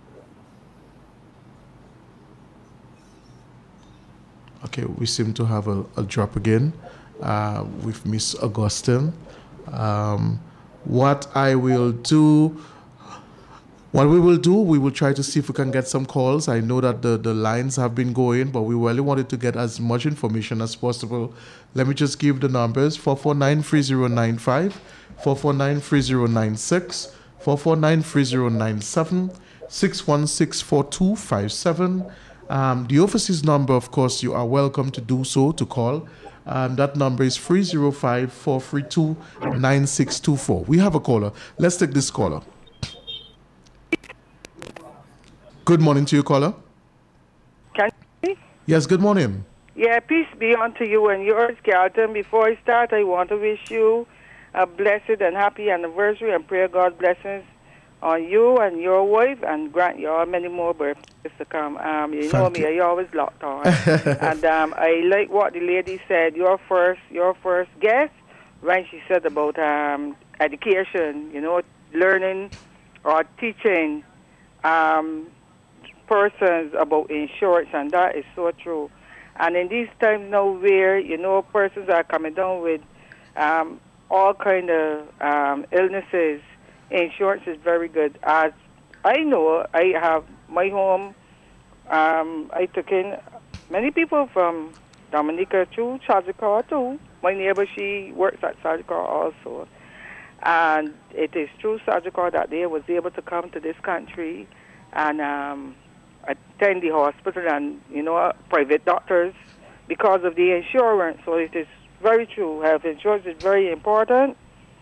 Okay, we seem to have a, a drop again uh, with Miss Augustine. Um, what I will do. What we will do, we will try to see if we can get some calls. I know that the, the lines have been going, but we really wanted to get as much information as possible. Let me just give the numbers: four four nine, three zero nine five, four four nine, three zero nine six, four four nine, three zero nine seven, six one six, four two five seven. Um, the office's number, of course, you are welcome to do so, to call. Um, that number is three zero five, four three two, nine six two four. We have a caller. Let's take this caller. Good morning to you, caller. Can you? Yes, good morning. Yeah, peace be unto you and yours, Carlton. Before I start, I want to wish you a blessed and happy anniversary and pray God blessings on you and your wife, and grant you all many more birthdays to come. Um, you Thank know me, you. I always locked on. And um, I like what the lady said, your first your first guest, when she said about um, education, you know, learning or teaching um, persons about insurance, and that is so true. And in these times now where, you know, persons are coming down with um, all kind of um, illnesses, insurance is very good. As I know, I have my home, um, I took in many people from Dominica to Sagicor too. My neighbor, she works at Sagicor also. And it is through Sagicor that they was able to come to this country and um, attend the hospital and, you know, private doctors because of the insurance. So it is very true. Health insurance is very important.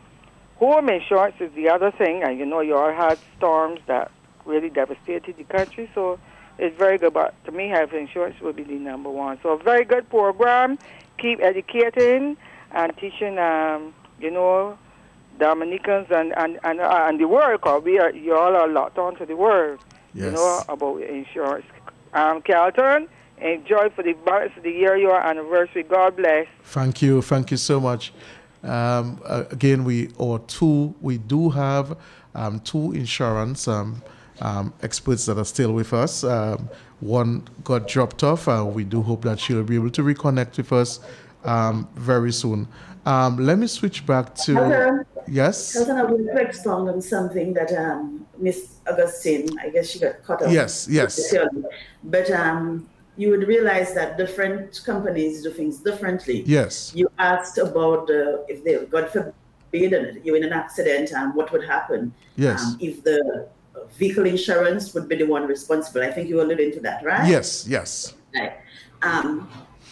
Home insurance is the other thing. And, you know, you all had storms that really devastated the country. So it's very good. But to me, health insurance would be the number one. So a very good program. Keep educating and teaching, um, you know, Dominicans and, and, and, uh, and the world, because we are, you all are locked on to the world. Yes. You know, about insurance. Um, Carlton, enjoy for the balance of the year, your anniversary. God bless. Thank you. Thank you so much. Um, uh, again, we or two, we do have um, two insurance um, um, experts that are still with us. Um, one got dropped off. Uh, we do hope that she'll be able to reconnect with us um, very soon. Um, let me switch back to... Hello. Yes? Helton, I will expound on something that um, Miss Augustine, I guess she got cut off. Yes, yes. But um, you would realize that different companies do things differently. Yes. You asked about uh, if they, God forbid, you're in an accident, um, what would happen? Yes. Um, if the vehicle insurance would be the one responsible. I think you alluded to that, right? Yes, yes. Right. Um,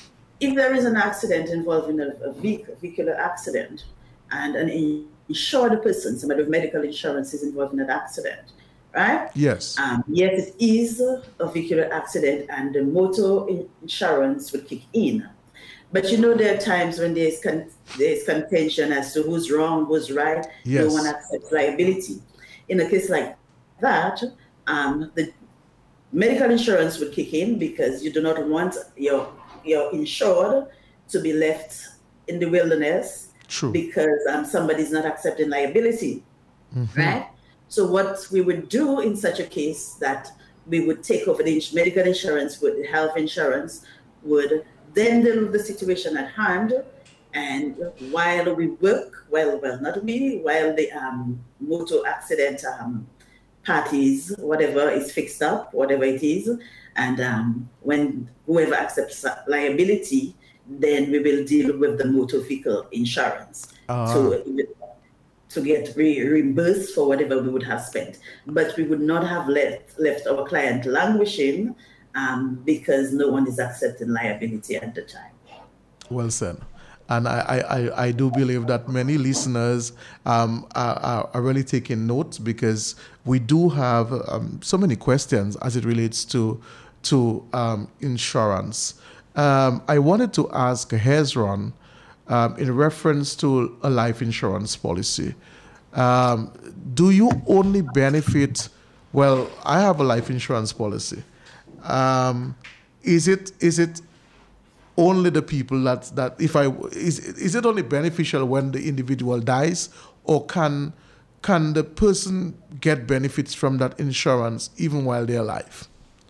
if there is an accident involving a, a vehicle, vehicular accident, and an insured person, somebody with medical insurance is involved in an accident, right? Yes. Um, yes, it is a vehicular accident and the motor insurance would kick in. But you know, there are times when there's, con- there's contention as to who's wrong, who's right. Yes. No one accepts liability. In a case like that, um, the medical insurance would kick in because you do not want your, your insured to be left in the wilderness. True. Because um, somebody's not accepting liability, mm-hmm. right? So what we would do in such a case that we would take over the medical insurance, with the health insurance, would then deal with the situation at hand. And while we work, well, well, not we, while the um, motor accident um, parties, whatever is fixed up, whatever it is, and um, when whoever accepts liability, then we will deal with the motor vehicle insurance uh-huh. to, to get re- reimbursed for whatever we would have spent. But we would not have left, left our client languishing um, because no one is accepting liability at the time. Well said. And I, I, I do believe that many listeners um, are, are really taking notes, because we do have um, so many questions as it relates to to um, insurance. Um, I wanted to ask Hezron um, in reference to a life insurance policy. Um, do you only benefit? Well, I have a life insurance policy. Um, is it is it only the people that that if I is is it only beneficial when the individual dies, or can can the person get benefits from that insurance even while they're alive?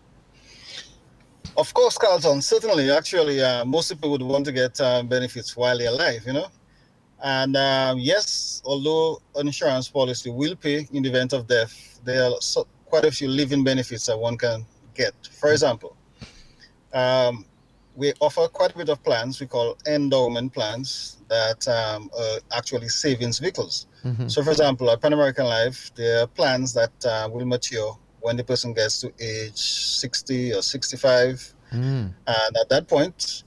Of course, Carlton. Certainly, actually, uh, most people would want to get uh, benefits while they're alive, you know. And um, yes, although an insurance policy will pay in the event of death, there are so, quite a few living benefits that one can get. For example, um, we offer quite a bit of plans we call endowment plans that um, are actually savings vehicles. Mm-hmm. So, for example, at Pan American Life, there are plans that uh, will mature when the person gets to age sixty or sixty-five. Mm. And at that point,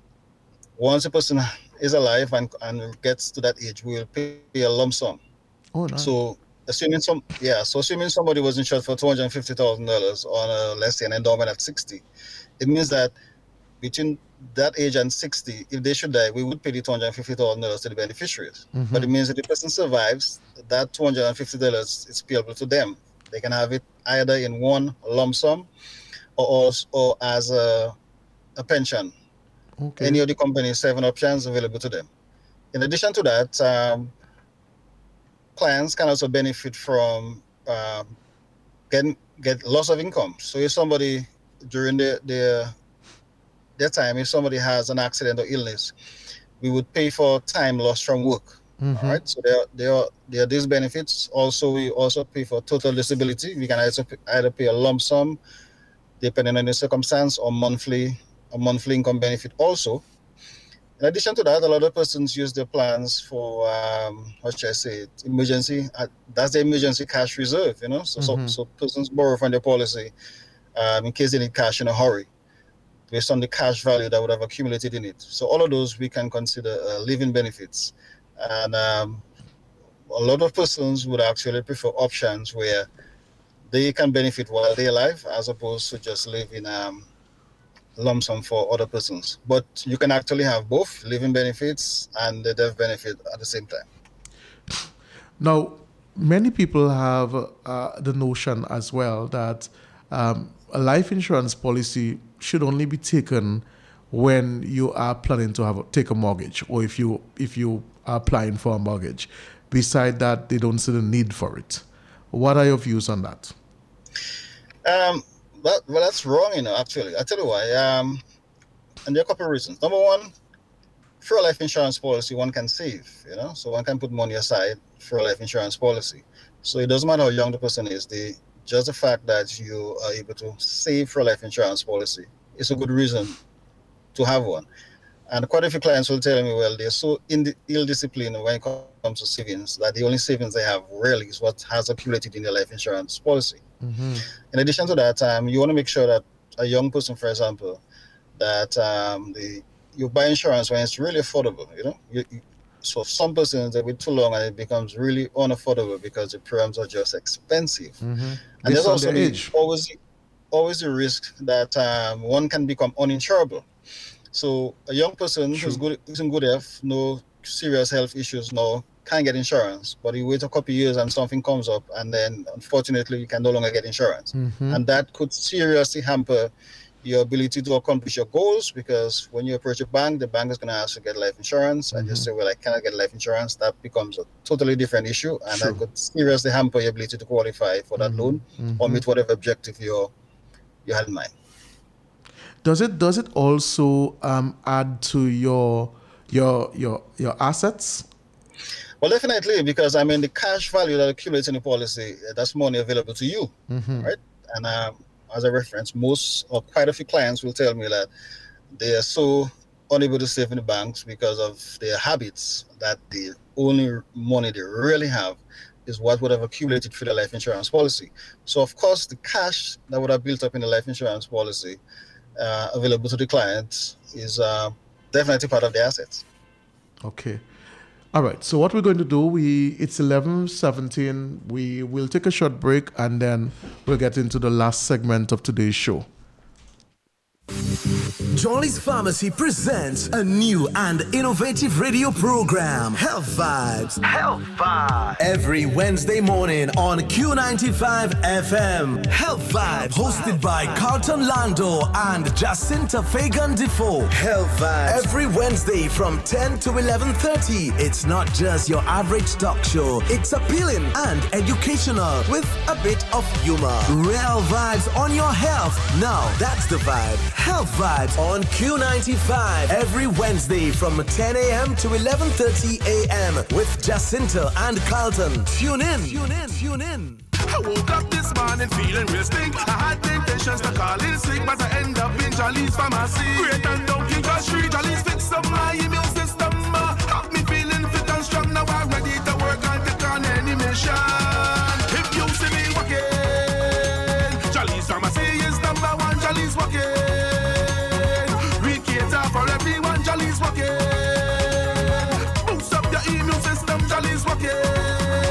once a person is alive and, and gets to that age, we will pay a lump sum. Oh, nice. So, assuming some, yeah, so assuming somebody was insured for two hundred fifty thousand dollars on a, let's say, an endowment at sixty, it means that between that age and sixty, if they should die, we would pay the two hundred fifty thousand dollars to the beneficiaries. Mm-hmm. But it means that the person survives, that two hundred fifty dollars is payable to them. They can have it either in one lump sum or, or as a, a pension. Okay. Any of the company's seven options available to them. In addition to that, um, clients can also benefit from um, getting get loss of income. So if somebody during their, their their time, if somebody has an accident or illness, we would pay for time lost from work. Mm-hmm. All right. So there, there are there are these benefits. Also, we also pay for total disability. We can either pay, either pay a lump sum, depending on the circumstance, or monthly a monthly income benefit. Also, in addition to that, a lot of persons use their plans for um, how should I say it, emergency. Uh, that's the emergency cash reserve. You know, so mm-hmm. so, so persons borrow from their policy um, in case they need cash in a hurry, based on the cash value that would have accumulated in it. So all of those we can consider uh, living benefits. And um, a lot of persons would actually prefer options where they can benefit while they're alive, as opposed to just living um, lump sum for other persons. But you can actually have both living benefits and the death benefit at the same time. Now, many people have uh, the notion as well that um, a life insurance policy should only be taken when you are planning to have a, take a mortgage, or if you if you are applying for a mortgage. Beside that, they don't see the need for it. What are your views on that? Um, that well, that's wrong, you know. Actually, I tell you why. Um, and there are a couple of reasons. Number one, for a life insurance policy, one can save. You know, so one can put money aside for a life insurance policy. So it doesn't matter how young the person is. The just the fact that you are able to save for a life insurance policy is a good reason to have one. And quite a few clients will tell me, well, they're so in ill-disciplined when it comes to savings that the only savings they have really is what has accumulated in their life insurance policy. Mm-hmm. In addition to that, um, you want to make sure that a young person, for example, that um, the, you buy insurance when it's really affordable, you know. You, you, so some persons, they wait too long and it becomes really unaffordable because the premiums are just expensive. Mm-hmm. And Based there's also the the, always, always the risk that um, one can become uninsurable. So a young person True. who's good, who's in good health, no serious health issues, no, can't get insurance. But you wait a couple of years and something comes up, and then unfortunately you can no longer get insurance. Mm-hmm. And that could seriously hamper your ability to accomplish your goals, because when you approach a bank, the bank is going to ask you to get life insurance, mm-hmm. and you say, well, I cannot get life insurance. That becomes a totally different issue, and True. that could seriously hamper your ability to qualify for that mm-hmm. loan mm-hmm. or meet whatever objective you're you had in mind. Does it does it also um, add to your your your your assets? Well, definitely, because I mean the cash value that accumulates in the policy, that's money available to you, Mm-hmm. right? And um, as a reference, most or quite a few clients will tell me that they are so unable to save in the banks because of their habits that the only money they really have is what would have accumulated through the life insurance policy. So, of course, the cash that would have built up in the life insurance policy uh, available to the client is uh, definitely part of the assets. Okay. All right. So what we're going to do, we it's eleven seventeen. We will take a short break and then we'll get into the last segment of today's show. Jolly's Pharmacy presents a new and innovative radio program, Health Vibes. Health Vibes. Every Wednesday morning on Q ninety-five F M. Health Vibes, hosted by Carlton Lando and Jacinta Fagan Defoe. Health Vibes. Every Wednesday from ten to eleven thirty. It's not just your average talk show. It's appealing and educational with a bit of humor. Real vibes on your health. Now, that's the vibe. Health Vibes on Q ninety-five every Wednesday from ten a.m. to eleven thirty a.m. with Jacinta and Carlton. Tune in. Tune in. Tune in. I woke up this morning feeling real stink. I had the intentions to call in sick, but I end up in Jolly's Pharmacy. Great and down King Street, Jolly's fix up my immune system. Uh, have me feeling fit and strong. Now I'm ready to work and take on any mission. If you see me walking, Jolly's Pharmacy is number one. Jolly's walking. We cater for everyone. Jolly's walking. Boost up your immune system. Jolly's walking.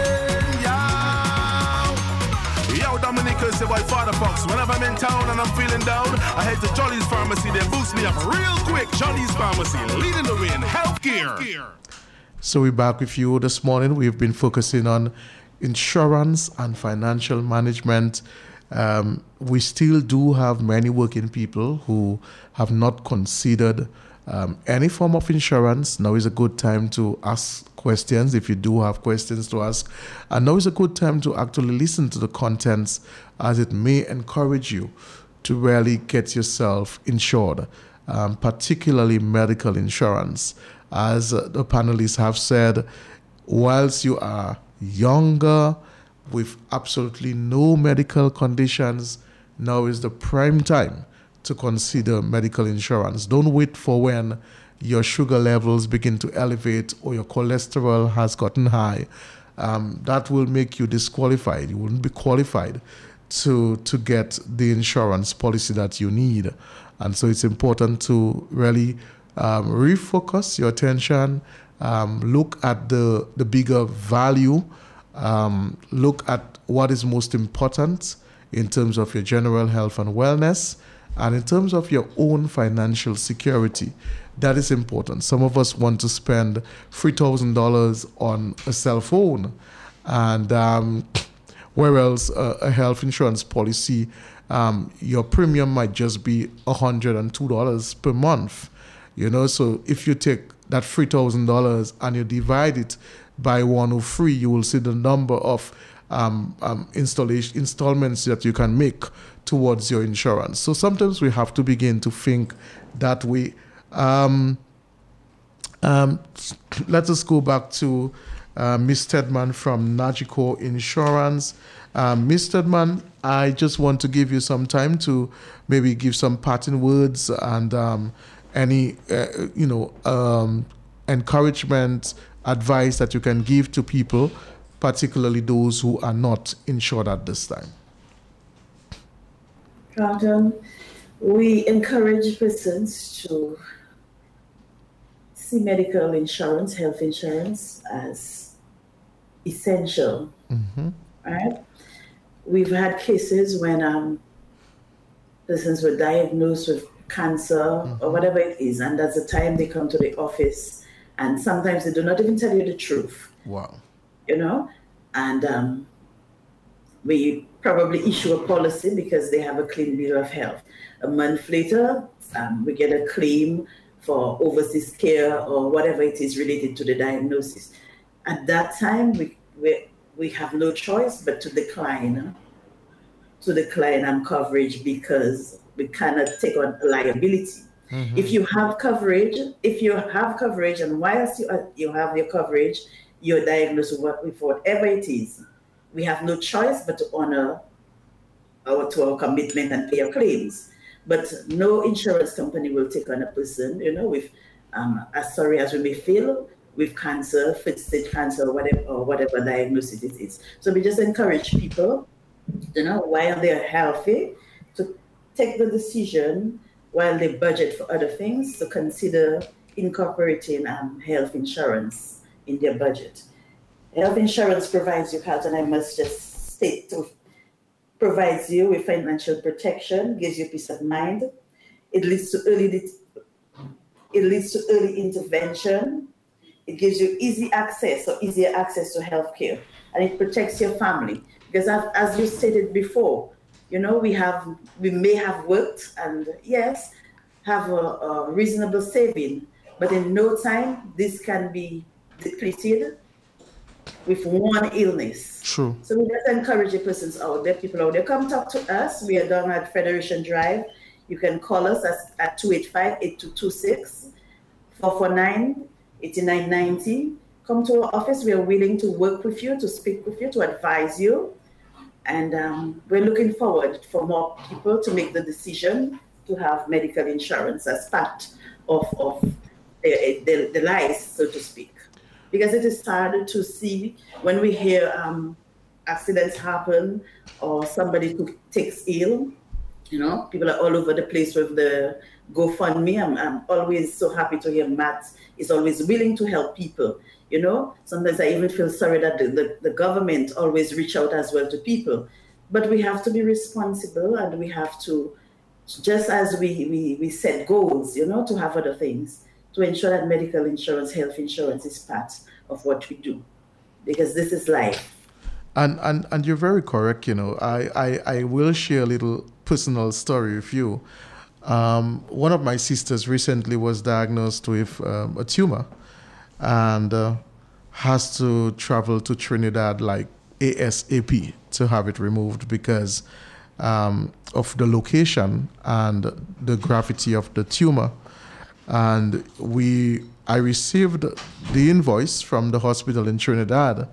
Dominic is the white father fox. Whenever I'm in town and I'm feeling down, I head to Jolly's Pharmacy. They boost me up real quick. Jolly's Pharmacy, leading the way in healthcare. So we're back with you this morning. We've been focusing on insurance and financial management. Um, we still do have many working people who have not considered um, any form of insurance. Now is a good time to ask questions if you do have questions to ask. And now is a good time to actually listen to the contents, as it may encourage you to really get yourself insured, um, particularly medical insurance. As uh, the panelists have said, whilst you are younger with absolutely no medical conditions, now is the prime time to consider medical insurance. Don't wait for when your sugar levels begin to elevate or your cholesterol has gotten high. Um, that will make you disqualified. You wouldn't be qualified to to get the insurance policy that you need. And so it's important to really um, refocus your attention, um, look at the, the bigger value, um, look at what is most important in terms of your general health and wellness, and in terms of your own financial security. That is important. Some of us want to spend three thousand dollars on a cell phone, and um, whereas a, a health insurance policy, um, your premium might just be one hundred two dollars per month. You know, so if you take that three thousand dollars and you divide it by one hundred three, you will see the number of um, um, installation installments that you can make towards your insurance. So sometimes we have to begin to think that way. Um, um, let us go back to uh, Miz Stedman from Nagico Insurance. Um, Miz Stedman, I just want to give you some time to maybe give some parting words and um, any, uh, you know, um, encouragement, advice that you can give to people, particularly those who are not insured at this time. Carlton, we encourage persons to see medical insurance, health insurance as essential. Mm-hmm. Right? We've had cases when um, persons were diagnosed with cancer mm-hmm. or whatever it is, and that's the time they come to the office, and sometimes they do not even tell you the truth. Wow. You know, and um, we probably issue a policy because they have a clean bill of health. A month later, um, we get a claim for overseas care or whatever it is related to the diagnosis. At that time, we we, we have no choice but to decline to decline on coverage because we cannot take on liability. Mm-hmm. If you have coverage, if you have coverage, and whilst you, uh, you have your coverage, you're diagnosed with whatever it is, we have no choice but to honor our to our commitment and pay our claims. But no insurance company will take on a person, you know, with um, as sorry as we may feel, with cancer, fifth stage cancer, or whatever, or whatever diagnosis it is. So we just encourage people, you know, while they're healthy, to take the decision while they budget for other things, to consider incorporating um, health insurance in their budget. Health insurance provides you, Carlton, I must just state, to, provides you with financial protection, gives you peace of mind. It leads to early, it leads to early intervention. It gives you easy access or easier access to healthcare, and it protects your family. Because as you stated before, you know, we have, we may have worked and yes, have a, a reasonable saving, but in no time, this can be depleted with one illness. True. So we just encourage the persons out there, people out there, come talk to us. We are down at Federation Drive. You can call us at, at two eight five, eight two two six, four four nine, eight nine nine zero. Come to our office. We are willing to work with you, to speak with you, to advise you. And um, we're looking forward for more people to make the decision to have medical insurance as part of, of the, the, the lives, so to speak. Because it is hard to see when we hear um, accidents happen or somebody who takes ill. You know, people are all over the place with the GoFundMe. I'm, I'm always so happy to hear Matt is always willing to help people. You know, sometimes I even feel sorry that the, the, the government always reach out as well to people. But we have to be responsible, and we have to, just as we, we, we set goals, you know, to have other things, to ensure that medical insurance, health insurance is part of what we do, because this is life. And and, and you're very correct, you know. I, I, I will share a little personal story with you. Um, one of my sisters recently was diagnosed with um, a tumor, and uh, has to travel to Trinidad like ASAP to have it removed because um, of the location and the gravity of the tumor. And we, I received the invoice from the hospital in Trinidad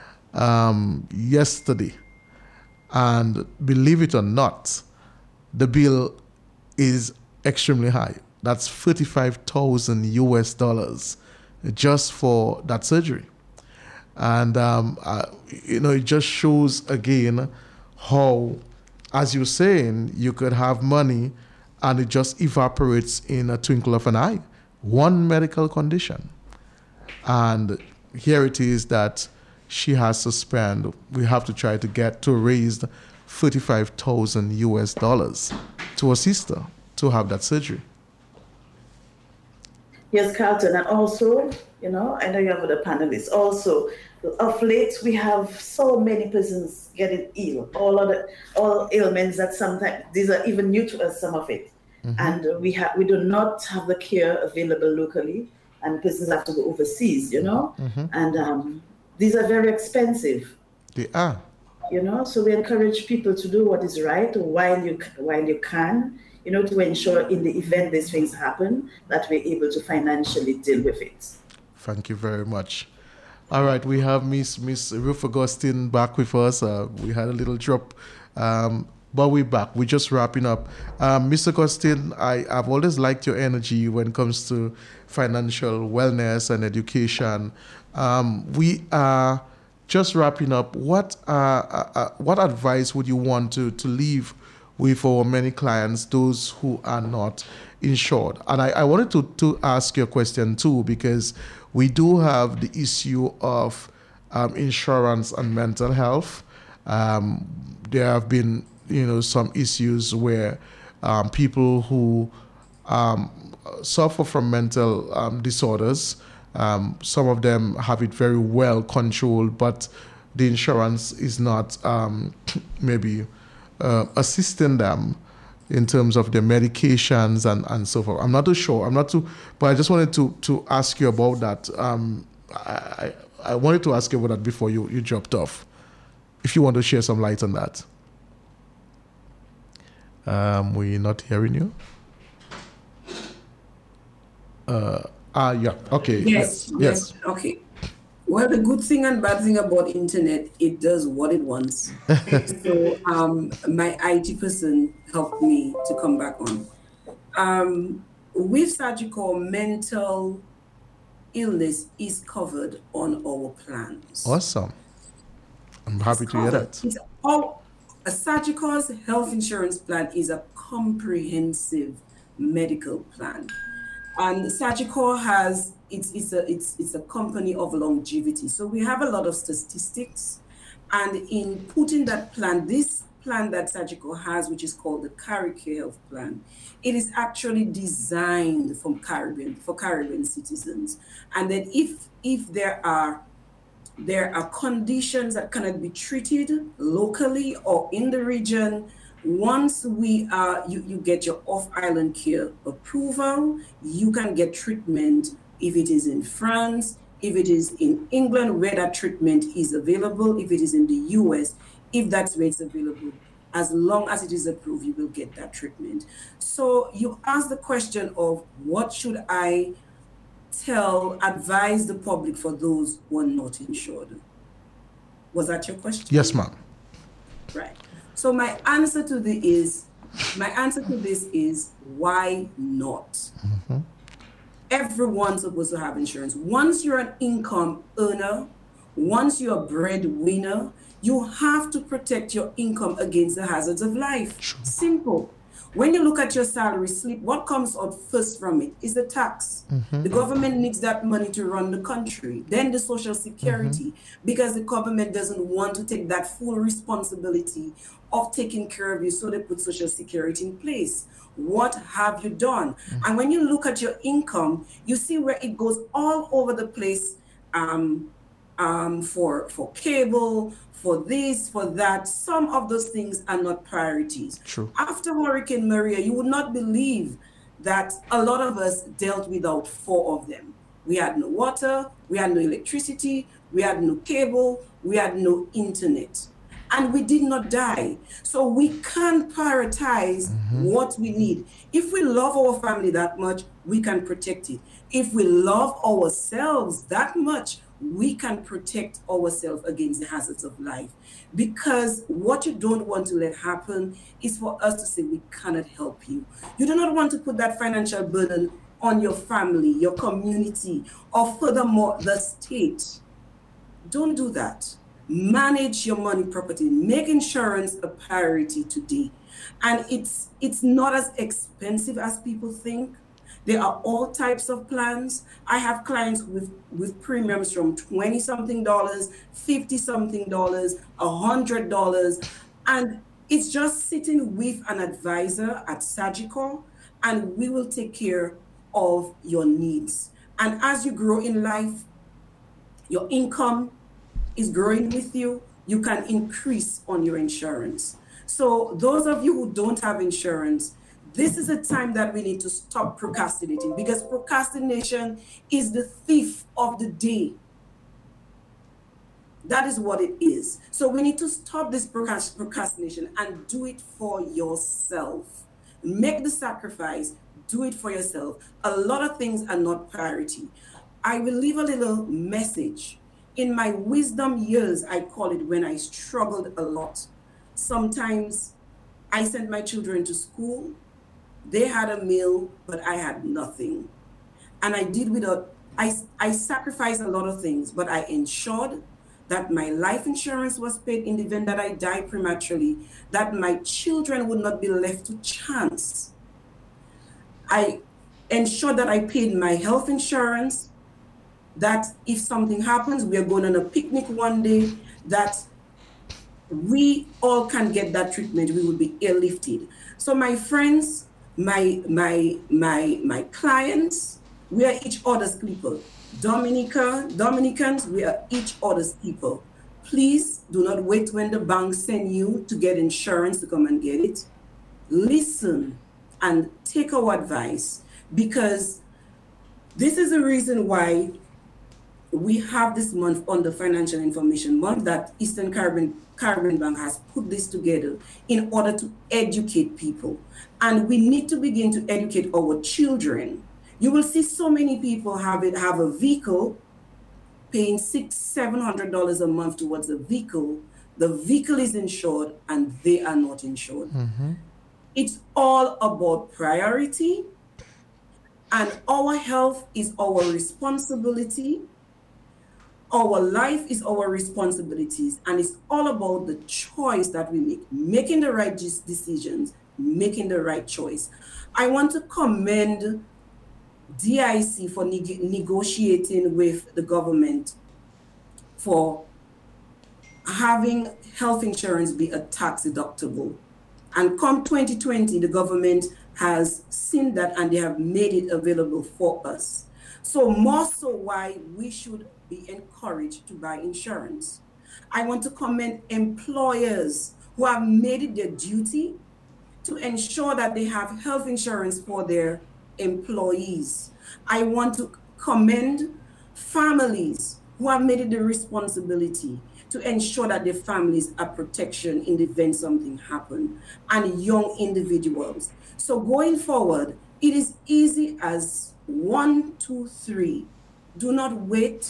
um, yesterday, and believe it or not, the bill is extremely high. That's thirty-five thousand U S dollars. Just for that surgery. And, um, uh, you know, it just shows again how, as you're saying, you could have money and it just evaporates in a twinkle of an eye. One medical condition. And here it is that she has to spend, we have to try to get to raise thirty-five thousand U S dollars to assist her to have that surgery. Yes, Carlton, and also, you know, I know you have other panelists. Also, of late, we have so many persons getting ill, all other, all ailments that sometimes, these are even new to us, some of it. Mm-hmm. And we have, we do not have the care available locally, and persons have to go overseas, you know, mm-hmm. and um, these are very expensive. They are. You know, so we encourage people to do what is right while you while you can, you know, to ensure in the event these things happen, that we're able to financially deal with it. Thank you very much. All right, we have Miss Miss Ruth Augustine back with us. Uh, we had a little drop, um, but we're back. We're just wrapping up. Um, Miss Augustine, I, I've always liked your energy when it comes to financial wellness and education. Um, we are just wrapping up. What uh, uh, what advice would you want to, to leave with our many clients, those who are not insured? And I, I wanted to, to ask you a question too, because we do have the issue of um, insurance and mental health. Um, there have been, you know, some issues where um, people who um, suffer from mental um, disorders, um, some of them have it very well controlled, but the insurance is not um, maybe uh, assisting them in terms of their medications and, and so forth. I'm not too sure. I'm not too, but I just wanted to to ask you about that. Um, I I wanted to ask you about that before you, you dropped off. If you want to share some light on that. Um, we're not hearing you. Uh, ah, yeah. Okay. Yes, yes. Yes. Okay. Well, the good thing and bad thing about internet, it does what it wants. So um, my I T person helped me to come back on. Um, with Sagicor, mental illness is covered on our plans. Awesome. I'm happy It's to hear covered. that. It's all, a Sagicor's health insurance plan is a comprehensive medical plan. And Sagicor has, it's, it's, a, it's, it's a company of longevity. So we have a lot of statistics. And in putting that plan, this plan that Sagicor has, which is called the Caricare Health Plan, it is actually designed from Caribbean, for Caribbean citizens. And then if, if there are there are conditions that cannot be treated locally or in the region, once we are, you, you get your off-island care approval, you can get treatment if it is in France, if it is in England, where that treatment is available, if it is in the U S, if that's where it's available. As long as it is approved, you will get that treatment. So you ask the question of what should I tell, advise the public for those who are not insured? Was that your question? Yes, ma'am. Right. So my answer to the is, my answer to this is, why not? Mm-hmm. Everyone's supposed to have insurance. Once you're an income earner, once you're a breadwinner, you have to protect your income against the hazards of life. Sure. Simple. When you look at your salary slip, what comes out first from it is the tax. Mm-hmm. The government needs that money to run the country. Then the Social Security, mm-hmm. because the government doesn't want to take that full responsibility of taking care of you, so they put Social Security in place. What have you done? Mm-hmm. And when you look at your income, you see where it goes all over the place um, um, for, for cable, for this, for that. Some of those things are not priorities. True. After Hurricane Maria, you would not believe that a lot of us dealt without four of them. We had no water, we had no electricity, we had no cable, we had no internet. And we did not die. So we can prioritize mm-hmm. what we need. If we love our family that much, we can protect it. If we love ourselves that much, we can protect ourselves against the hazards of life. Because what you don't want to let happen is for us to say we cannot help you. You do not want to put that financial burden on your family, your community, or furthermore, the state. Don't do that. Manage your money properly. Make insurance a priority today. And it's it's not as expensive as people think. There are all types of plans. I have clients with, with premiums from twenty something dollars, fifty something dollars, one hundred dollars. And it's just sitting with an advisor at Sagicor, and we will take care of your needs. And as you grow in life, your income is growing with you, you can increase on your insurance. So those of you who don't have insurance, this is a time that we need to stop procrastinating, because procrastination is the thief of the day. That is what it is. So we need to stop this procrastination and do it for yourself. Make the sacrifice, do it for yourself. A lot of things are not priority. I will leave a little message. In my wisdom years, I call it, when I struggled a lot. Sometimes I sent my children to school. They had a meal, but I had nothing. And I did without, I, I sacrificed a lot of things, but I ensured that my life insurance was paid in the event that I die prematurely, that my children would not be left to chance. I ensured that I paid my health insurance, that if something happens, we are going on a picnic one day, that we all can get that treatment, we will be airlifted. So my friends, my my my my clients, we are each other's people. Dominica, Dominicans, we are each other's people. Please do not wait when the bank send you to get insurance to come and get it. Listen and take our advice, because this is the reason why we have this month on the Financial Information Month that Eastern Caribbean, Caribbean Bank has put this together in order to educate people. And we need to begin to educate our children. You will see so many people have it, have a vehicle, paying six, seven hundred dollars a month towards a vehicle. The vehicle is insured and they are not insured. Mm-hmm. It's all about priority, and our health is our responsibility. Our life is our responsibilities, and it's all about the choice that we make, making the right decisions, making the right choice. I want to commend D I C for neg- negotiating with the government for having health insurance be a tax deductible. And come twenty twenty, the government has seen that and they have made it available for us. So more so why we should be encouraged to buy insurance. I want to commend employers who have made it their duty to ensure that they have health insurance for their employees. I want to commend families who have made it their responsibility to ensure that their families have protection in the event something happens, and young individuals. So going forward, it is easy as one, two, three. Do not wait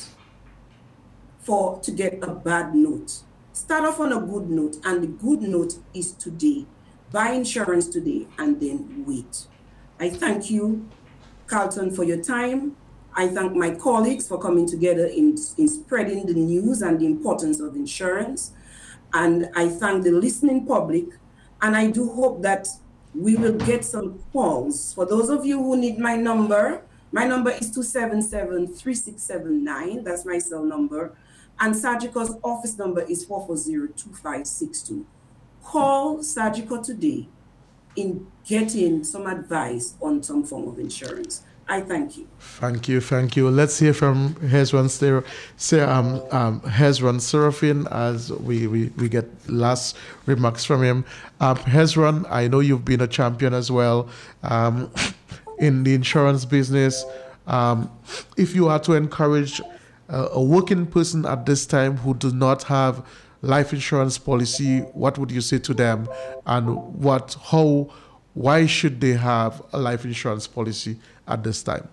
for to get a bad note. Start off on a good note, and the good note is today. Buy insurance today and then wait. I thank you, Carlton, for your time. I thank my colleagues for coming together in, in spreading the news and the importance of insurance. And I thank the listening public. And I do hope that we will get some calls. For those of you who need my number, my number is two seven seven, three six seven nine. That's my cell number. And Sajiko's office number is four four zero, two five six two. Call Sajiko today in getting some advice on some form of insurance. I thank you. Thank you, thank you. Let's hear from Hezron Ser- Ser- um, um, Hezron Serafin as we, we, we get last remarks from him. Um, Hezron, I know you've been a champion as well um, in the insurance business. Um, if you are to encourage uh, a working person at this time who does not have life insurance policy, what would you say to them, and what, how, why should they have a life insurance policy at this time?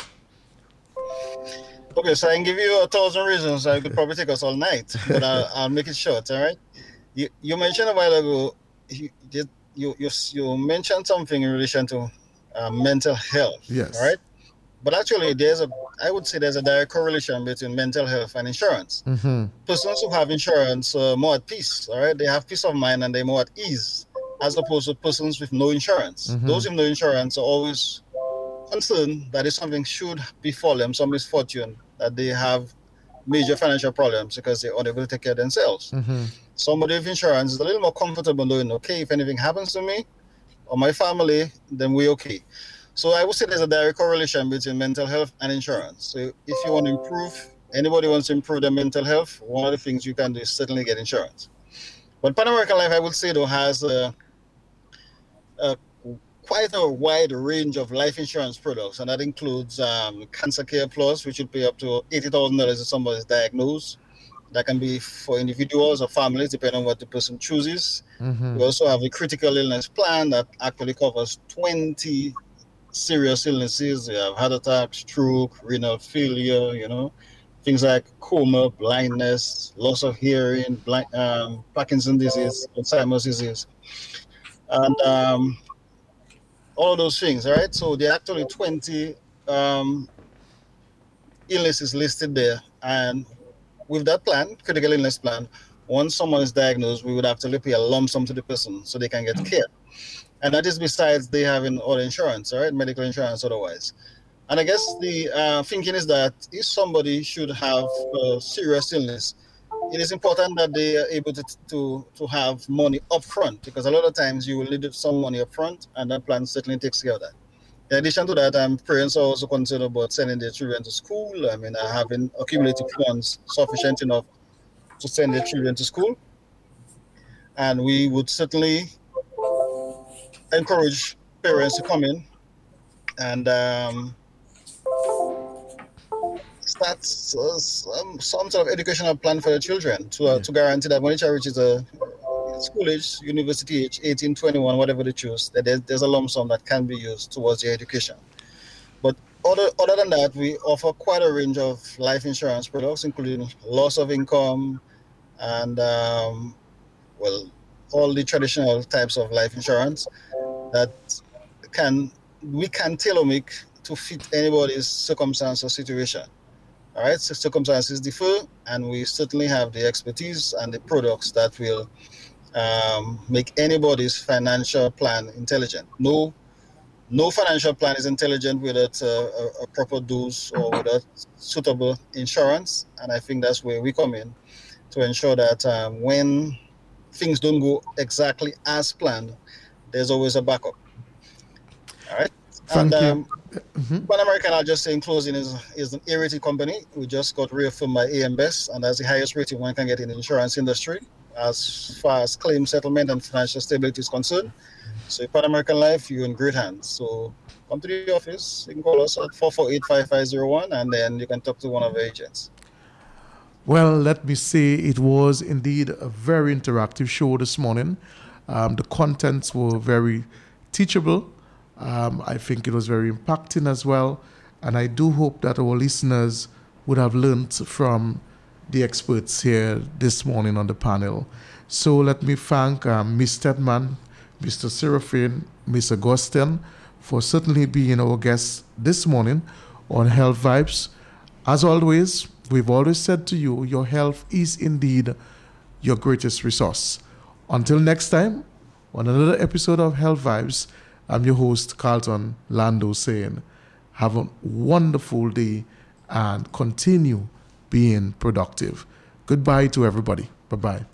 Okay, so I can give you a thousand reasons. I could probably take us all night, but I'll, I'll make it short. All right. You you mentioned a while ago. You you you, you mentioned something in relation to uh, mental health. Yes. All right. But actually, there's a I would say there's a direct correlation between mental health and insurance. Mm-hmm. Persons who have insurance are more at peace. All right. They have peace of mind and they're more at ease, as opposed to persons with no insurance. Mm-hmm. Those with no insurance are always concerned that if something should befall them, some misfortune, that they have major financial problems because they're unable to take care of themselves. Mm-hmm. Somebody with insurance is a little more comfortable knowing, okay, if anything happens to me or my family, then we're okay. So I would say there's a direct correlation between mental health and insurance. So if you want to improve, anybody wants to improve their mental health, one of the things you can do is certainly get insurance. But Pan American Life, I would say, though, has a, a quite a wide range of life insurance products, and that includes um, Cancer Care Plus, which would pay up to eighty thousand dollars if somebody is diagnosed. That can be for individuals or families, depending on what the person chooses. Mm-hmm. We also have a critical illness plan that actually covers twenty serious illnesses. You have heart attack, stroke, renal failure, you know, things like coma, blindness, loss of hearing, blind, um, Parkinson's disease, Alzheimer's disease, and um, all of those things, all right? So there are actually twenty um, illnesses listed there. And with that plan, critical illness plan, once someone is diagnosed, we would actually pay a lump sum to the person so they can get care. And that is besides they having other insurance, all right? Medical insurance otherwise. And I guess the uh, thinking is that if somebody should have a serious illness, it is important that they are able to, to, to have money up front, because a lot of times you will need some money up front, and that plan certainly takes care of that. In addition to that, um, parents are also concerned about sending their children to school. I mean, uh, having accumulated funds sufficient enough to send their children to school. And we would certainly encourage parents to come in and um, start uh, some, some sort of educational plan for the children to uh, Yeah. to guarantee that when the child reaches a school age, university age, eighteen, twenty-one, whatever they choose, that there's, there's a lump sum that can be used towards their education. But other, other than that, we offer quite a range of life insurance products, including loss of income and, um, well, all the traditional types of life insurance that can we can tailor make to fit anybody's circumstance or situation. All right, so circumstances differ, and we certainly have the expertise and the products that will um, make anybody's financial plan intelligent. No, no financial plan is intelligent without uh, a, a proper dose or without suitable insurance, and I think that's where we come in to ensure that um, when things don't go exactly as planned, there's always a backup. All right. Thank and, you. Um, mm-hmm. Pan American, I'll just say in closing, is is an A-rated company. We just got reaffirmed by A M Best, and that's the highest rating one can get in the insurance industry as far as claim settlement and financial stability is concerned. So Pan American Life, you're in great hands. So come to the office. You can call us at four four eight, five five zero one, and then you can talk to one of our agents. Well, let me say it was indeed a very interactive show this morning. Um, the contents were very teachable. Um, I think it was very impacting as well. And I do hope that our listeners would have learned from the experts here this morning on the panel. So let me thank um, Miz Stedman, Mister Seraphine, Miz Augustine for certainly being our guests this morning on Health Vibes. As always, we've always said to you, your health is indeed your greatest resource. Until next time, on another episode of Health Vibes, I'm your host, Carlton Lando, saying, have a wonderful day and continue being productive. Goodbye to everybody. Bye-bye.